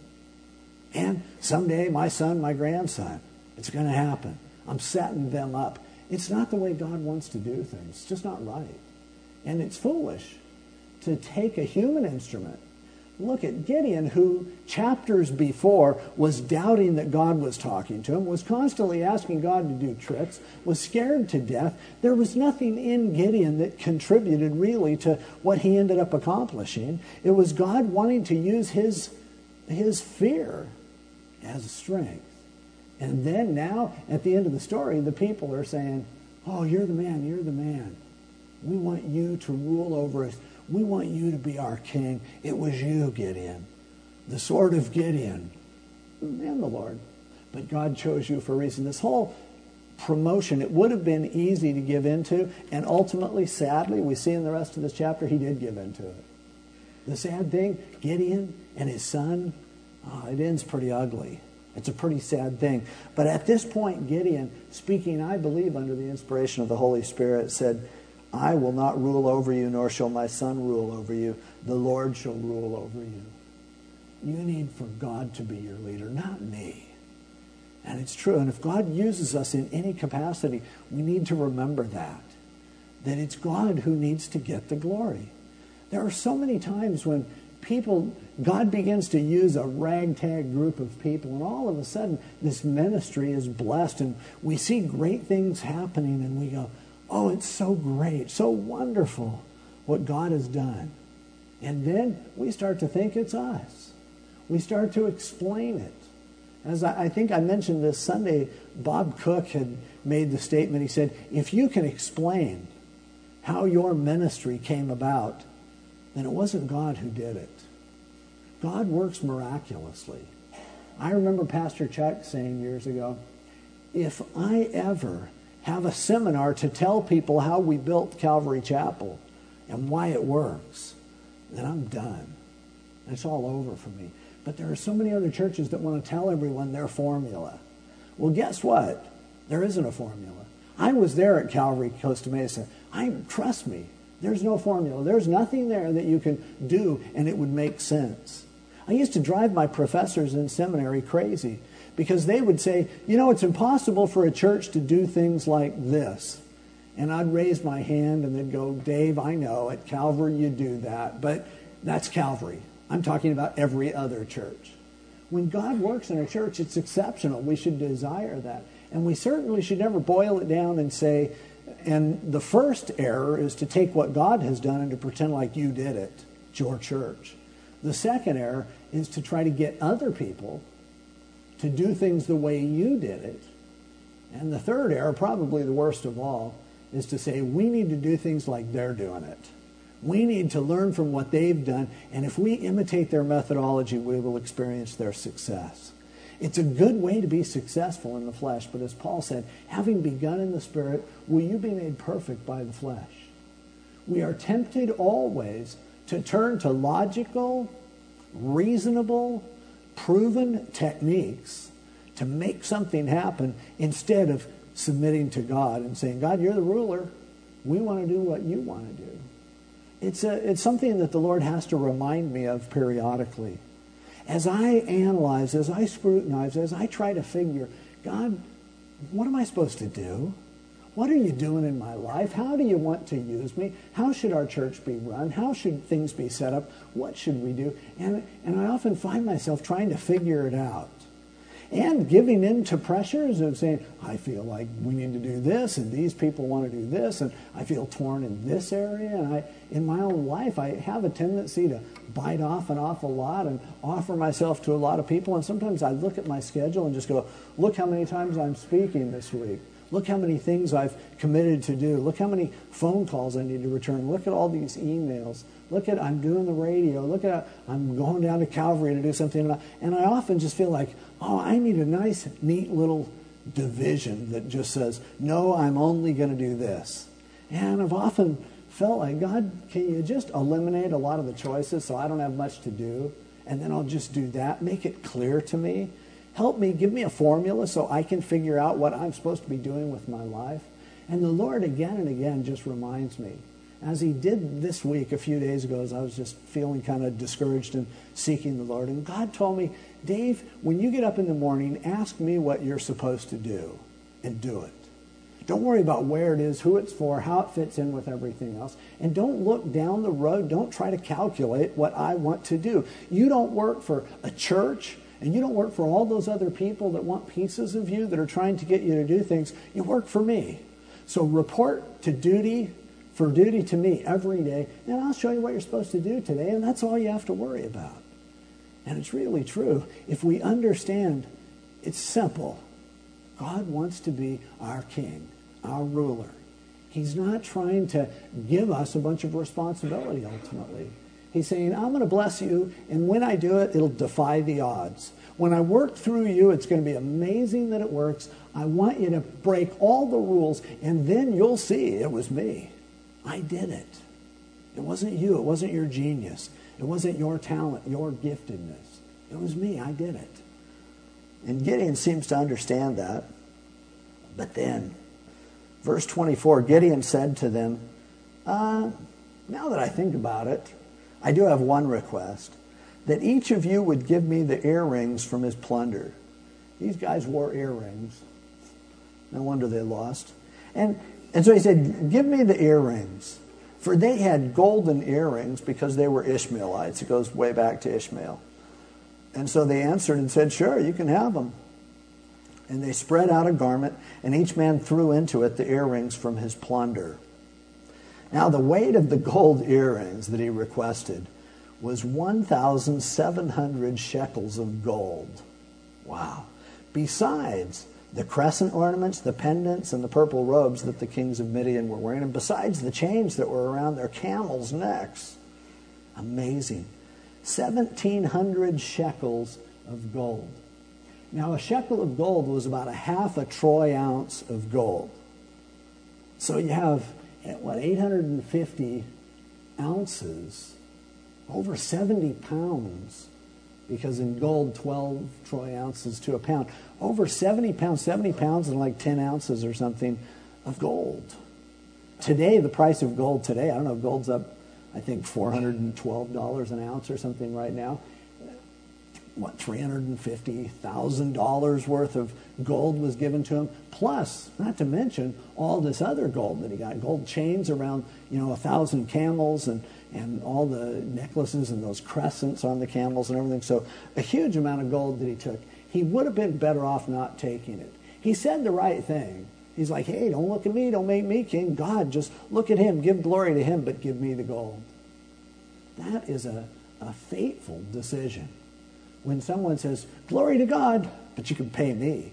Speaker 1: And someday my son, my grandson, it's going to happen. I'm setting them up. It's not the way God wants to do things. It's just not right. And it's foolish to take a human instrument. Look at Gideon, who chapters before was doubting that God was talking to him, was constantly asking God to do tricks, was scared to death. There was nothing in Gideon that contributed really to what he ended up accomplishing. It was God wanting to use his, his fear as a strength. And then now, at the end of the story, the people are saying, oh, you're the man, you're the man. We want you to rule over us. We want you to be our king. It was you, Gideon, the sword of Gideon, and the Lord. But God chose you for a reason. This whole promotion, it would have been easy to give into, and ultimately, sadly, we see in the rest of this chapter, he did give into it. The sad thing, Gideon and his son, oh, it ends pretty ugly. It's a pretty sad thing. But at this point, Gideon, speaking, I believe, under the inspiration of the Holy Spirit, said, I will not rule over you, nor shall my son rule over you. The Lord shall rule over you. You need for God to be your leader, not me. And it's true. And if God uses us in any capacity, we need to remember that. That it's God who needs to get the glory. There are so many times when people, God begins to use a ragtag group of people, and all of a sudden this ministry is blessed, and we see great things happening, and we go, oh, it's so great, so wonderful what God has done. And then we start to think it's us. We start to explain it. As I, I think I mentioned this Sunday, Bob Cook had made the statement, he said, if you can explain how your ministry came about, then it wasn't God who did it. God works miraculously. I remember Pastor Chuck saying years ago, if I ever have a seminar to tell people how we built Calvary Chapel and why it works, then I'm done. It's all over for me. But there are so many other churches that want to tell everyone their formula. Well, guess what? There isn't a formula. I was there at Calvary Costa Mesa. I trust me. There's no formula. There's nothing there that you can do and it would make sense. I used to drive my professors in seminary crazy because they would say, you know, it's impossible for a church to do things like this. And I'd raise my hand and they'd go, Dave, I know, at Calvary you do that, but that's Calvary. I'm talking about every other church. When God works in a church, it's exceptional. We should desire that. And we certainly should never boil it down and say, and the first error is to take what God has done and to pretend like you did it. It's your church. The second error is to try to get other people to do things the way you did it. And the third error, probably the worst of all, is to say we need to do things like they're doing it. We need to learn from what they've done, and if we imitate their methodology, we will experience their success. It's a good way to be successful in the flesh, but as Paul said, having begun in the Spirit, will you be made perfect by the flesh? We are tempted always to turn to logical, reasonable, proven techniques to make something happen instead of submitting to God and saying, God, you're the ruler. We want to do what you want to do. It's, a, it's something that the Lord has to remind me of periodically. As I analyze, as I scrutinize, as I try to figure, God, what am I supposed to do? What are you doing in my life? How do you want to use me? How should our church be run? How should things be set up? What should we do? And, and I often find myself trying to figure it out. And giving in to pressures of saying, I feel like we need to do this, and these people want to do this, and I feel torn in this area. And I, in my own life, I have a tendency to bite off an awful lot and offer myself to a lot of people. And sometimes I look at my schedule and just go, look how many times I'm speaking this week. Look how many things I've committed to do. Look how many phone calls I need to return. Look at all these emails. Look at, I'm doing the radio. Look at, I'm going down to Calvary to do something. And I often just feel like, oh, I need a nice, neat little division that just says, no, I'm only going to do this. And I've often felt like, God, can you just eliminate a lot of the choices so I don't have much to do? And then I'll just do that. Make it clear to me. Help me, give me a formula so I can figure out what I'm supposed to be doing with my life. And the Lord again and again just reminds me, as he did this week a few days ago, as I was just feeling kind of discouraged and seeking the Lord. And God told me, Dave, when you get up in the morning, ask me what you're supposed to do and do it. Don't worry about where it is, who it's for, how it fits in with everything else. And don't look down the road. Don't try to calculate what I want to do. You don't work for a church, and you don't work for all those other people that want pieces of you, that are trying to get you to do things. You work for me. So report to duty, for duty to me every day, and I'll show you what you're supposed to do today, and that's all you have to worry about. And it's really true. If we understand, it's simple. God wants to be our king, our ruler. He's not trying to give us a bunch of responsibility ultimately. He's saying, I'm going to bless you, and when I do it, it'll defy the odds. When I work through you, it's going to be amazing that it works. I want you to break all the rules, and then you'll see it was me. I did it. It wasn't you. It wasn't your genius. It wasn't your talent, your giftedness. It was me. I did it. And Gideon seems to understand that. But then, verse twenty-four, Gideon said to them, uh, now that I think about it, I do have one request, that each of you would give me the earrings from his plunder. These guys wore earrings. No wonder they lost. And, and so he said, give me the earrings. For they had golden earrings because they were Ishmaelites. It goes way back to Ishmael. And so they answered and said, sure, you can have them. And they spread out a garment, and each man threw into it the earrings from his plunder. Now, the weight of the gold earrings that he requested was one thousand seven hundred shekels of gold. Wow. Besides the crescent ornaments, the pendants, and the purple robes that the kings of Midian were wearing, and besides the chains that were around their camels' necks. Amazing. seventeen hundred shekels of gold. Now, a shekel of gold was about a half a troy ounce of gold. So you have, what, eight hundred fifty ounces, over seventy pounds, because in gold, twelve troy ounces to a pound. Over seventy pounds, seventy pounds and like ten ounces or something of gold. Today, the price of gold today, I don't know, gold's up, I think, four hundred twelve dollars an ounce or something right now. What, three hundred fifty thousand dollars worth of gold was given to him, plus, not to mention, all this other gold that he got. Gold chains around, you know, a thousand camels, and, and all the necklaces and those crescents on the camels and everything. So a huge amount of gold that he took. He would have been better off not taking it. He said the right thing. He's like, hey, don't look at me, don't make me king. God, just look at him, give glory to him, but give me the gold. That is a, a fateful decision. when someone says, glory to God, but you can pay me.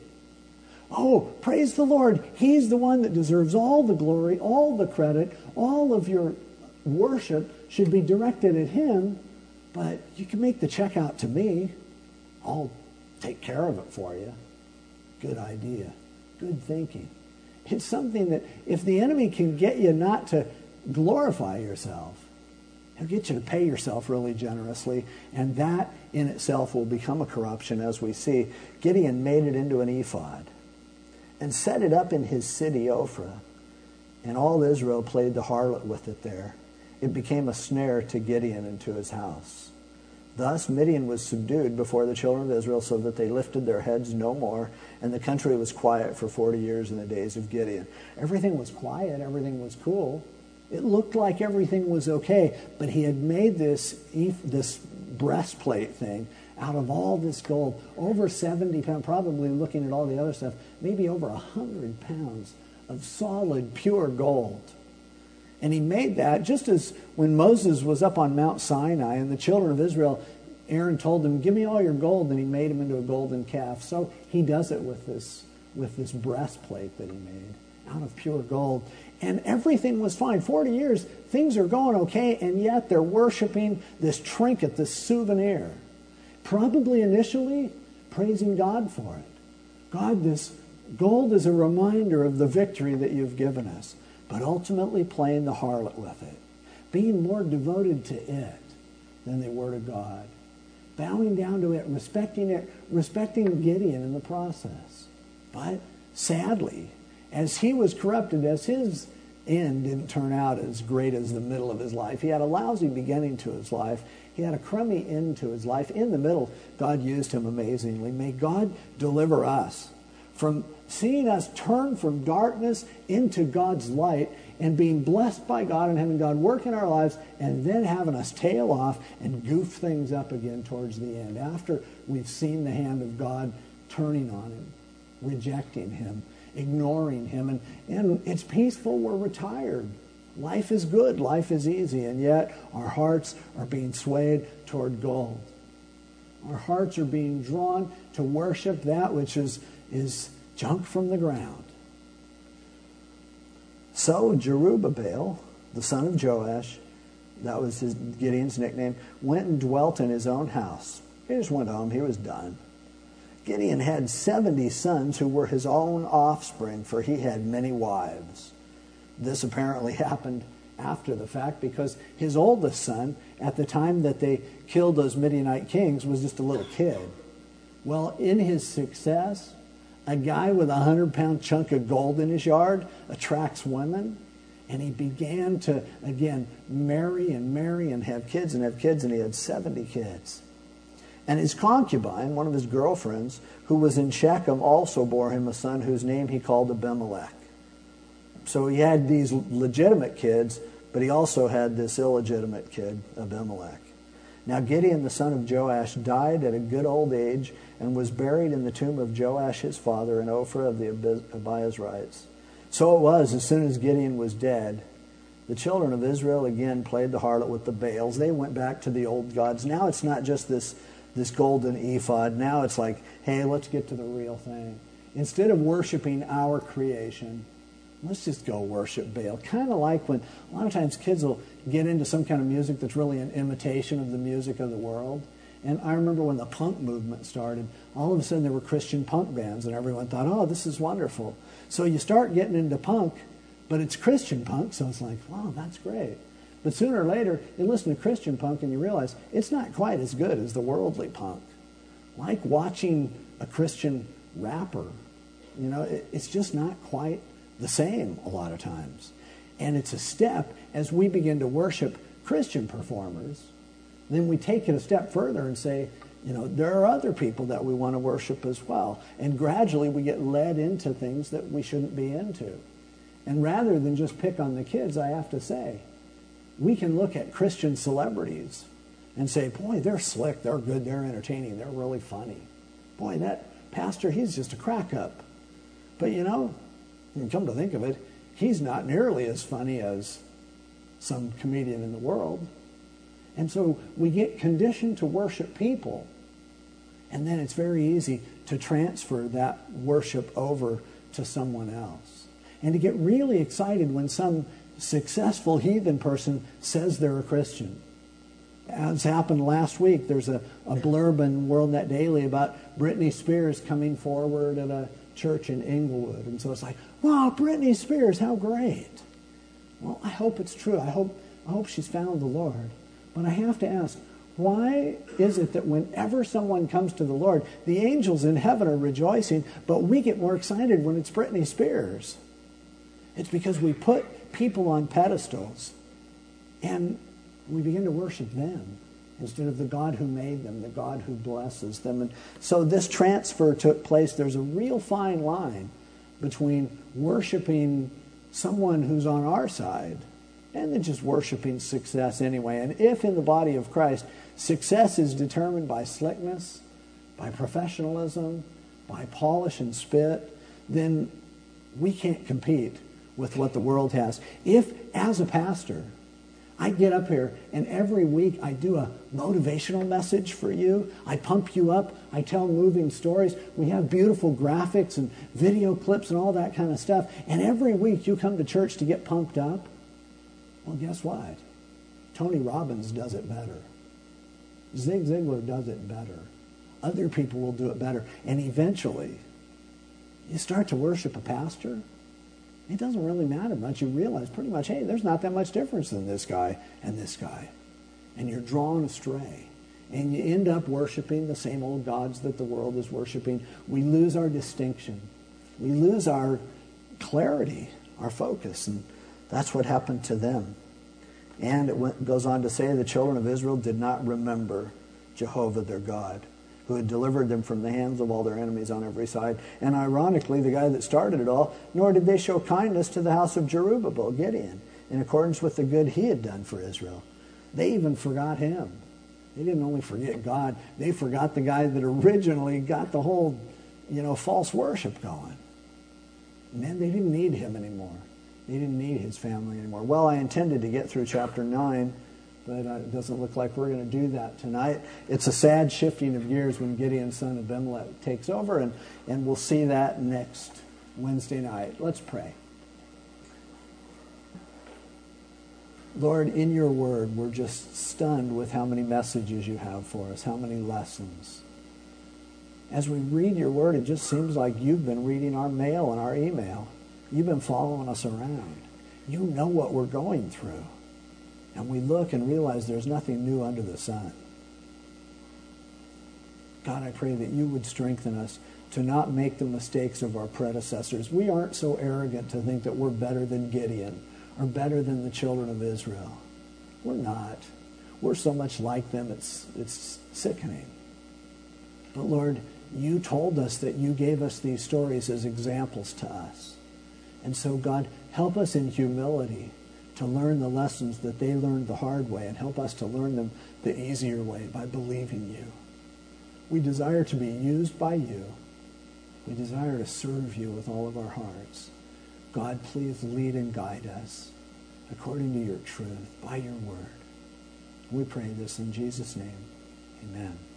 Speaker 1: Oh, praise the Lord. He's the one that deserves all the glory, all the credit, all of your worship should be directed at him, but you can make the check out to me. I'll take care of it for you. Good idea. Good thinking. It's something that if the enemy can get you not to glorify yourself, he'll get you to pay yourself really generously, and that in itself will become a corruption, as we see. Gideon made it into an ephod and set it up in his city, Ophrah, and all Israel played the harlot with it there. It became a snare to Gideon and to his house. Thus Midian was subdued before the children of Israel, so that they lifted their heads no more, and the country was quiet for forty years in the days of Gideon. Everything was quiet, everything was cool. It looked like everything was okay, but he had made this, this breastplate thing out of all this gold, over seventy pounds, probably looking at all the other stuff, maybe over one hundred pounds of solid, pure gold. And he made that just as when Moses was up on Mount Sinai and the children of Israel, Aaron told them, give me all your gold, and he made him into a golden calf. So he does it with this, with this breastplate that he made out of pure gold. And everything was fine. forty years, things are going okay, and yet they're worshiping this trinket, this souvenir. Probably initially praising God for it. God, this gold is a reminder of the victory that you've given us. But ultimately playing the harlot with it. Being more devoted to it than they were to God. Bowing down to it, respecting it, respecting Gideon in the process. But sadly, as he was corrupted, as his end didn't turn out as great as the middle of his life. He had a lousy beginning to his life. He had a crummy end to his life. In the middle, God used him amazingly. May God deliver us from seeing us turn from darkness into God's light and being blessed by God and having God work in our lives and then having us tail off and goof things up again towards the end after we've seen the hand of God turning on him, rejecting him, ignoring him. And, and it's peaceful. We're retired. Life is good. Life is easy. And yet our hearts are being swayed toward gold. Our hearts are being drawn to worship that which is, is junk from the ground. So Jerubbaal, the son of Joash, that was his Gideon's nickname, went and dwelt in his own house. He just went home. He was done. Gideon had seventy sons who were his own offspring, for he had many wives. This apparently happened after the fact because his oldest son, at the time that they killed those Midianite kings, was just a little kid. Well, in his success, a guy with a hundred-pound chunk of gold in his yard attracts women, and he began to, again, marry and marry and have kids and have kids, and he had seventy kids. And his concubine, one of his girlfriends, who was in Shechem, also bore him a son whose name he called Abimelech. So he had these legitimate kids, but he also had this illegitimate kid, Abimelech. Now Gideon, the son of Joash, died at a good old age and was buried in the tomb of Joash his father in Ophrah of the Abiezrites. So it was, as soon as Gideon was dead, the children of Israel again played the harlot with the Baals. They went back to the old gods. Now it's not just this, this golden ephod. Now it's like, hey, let's get to the real thing. Instead of worshiping our creation, let's just go worship Baal. Kind of like when a lot of times kids will get into some kind of music that's really an imitation of the music of the world. And I remember when the punk movement started, all of a sudden there were Christian punk bands, and everyone thought, oh, this is wonderful. So you start getting into punk, but it's Christian punk, so it's like, wow, that's great. But sooner or later, you listen to Christian punk and you realize it's not quite as good as the worldly punk. Like watching a Christian rapper, you know, it, it's just not quite the same a lot of times. And it's a step as we begin to worship Christian performers, then we take it a step further and say, you know, there are other people that we want to worship as well. And gradually we get led into things that we shouldn't be into. And rather than just pick on the kids, I have to say, we can look at Christian celebrities and say, boy, they're slick, they're good, they're entertaining, they're really funny. Boy, that pastor, he's just a crack up. But you know, and come to think of it, he's not nearly as funny as some comedian in the world. And so we get conditioned to worship people And then it's very easy to transfer that worship over to someone else. And to get really excited when some successful heathen person says they're a Christian. As happened last week, there's a, a blurb in WorldNet Daily about Britney Spears coming forward at a church in Inglewood. And so it's like, wow, Britney Spears, how great. Well, I hope it's true. I hope, I hope she's found the Lord. But I have to ask, why is it that whenever someone comes to the Lord, the angels in heaven are rejoicing, but we get more excited when it's Britney Spears? It's because we put people on pedestals and we begin to worship them instead of the God who made them, the God who blesses them. And so this transfer took place. There's a real fine line between worshiping someone who's on our side and then just worshiping success anyway. And if in the body of Christ, success is determined by slickness, by professionalism, by polish and spit, then we can't compete with what the world has. If, as a pastor, I get up here and every week I do a motivational message for you. I pump you up. I tell moving stories. We have beautiful graphics and video clips and all that kind of stuff. And every week you come to church to get pumped up. Well, guess what? Tony Robbins does it better. Zig Ziglar does it better. Other people will do it better. And eventually, you start to worship a pastor. It doesn't really matter much. You realize pretty much, hey, there's not that much difference in this guy and this guy. And you're drawn astray. And you end up worshiping the same old gods that the world is worshiping. We lose our distinction. We lose our clarity, our focus. And that's what happened to them. And it went, goes on to say the children of Israel did not remember Jehovah their God, who had delivered them from the hands of all their enemies on every side. And ironically, the guy that started it all, nor did they show kindness to the house of Jerubbaal, Gideon, in accordance with the good he had done for Israel. They even forgot him. They didn't only forget God, they forgot the guy that originally got the whole, you know, false worship going. Man, they didn't need him anymore. They didn't need his family anymore. Well, I intended to get through chapter nine, but uh, it doesn't look like we're going to do that tonight. It's a sad shifting of gears when Gideon's son Abimelech takes over, and, and we'll see that next Wednesday night. Let's pray. Lord, in your word, we're just stunned with how many messages you have for us, how many lessons. As we read your word, it just seems like you've been reading our mail and our email. You've been following us around. You know what we're going through. And we look and realize there's nothing new under the sun. God, I pray that you would strengthen us to not make the mistakes of our predecessors. We aren't so arrogant to think that we're better than Gideon or better than the children of Israel. We're not. We're so much like them, it's, it's sickening. But Lord, you told us that you gave us these stories as examples to us. And so, God, help us in humility to learn the lessons that they learned the hard way, and help us to learn them the easier way by believing you. We desire to be used by you. We desire to serve you with all of our hearts. God, please lead and guide us according to your truth, by your word. We pray this in Jesus' name. Amen.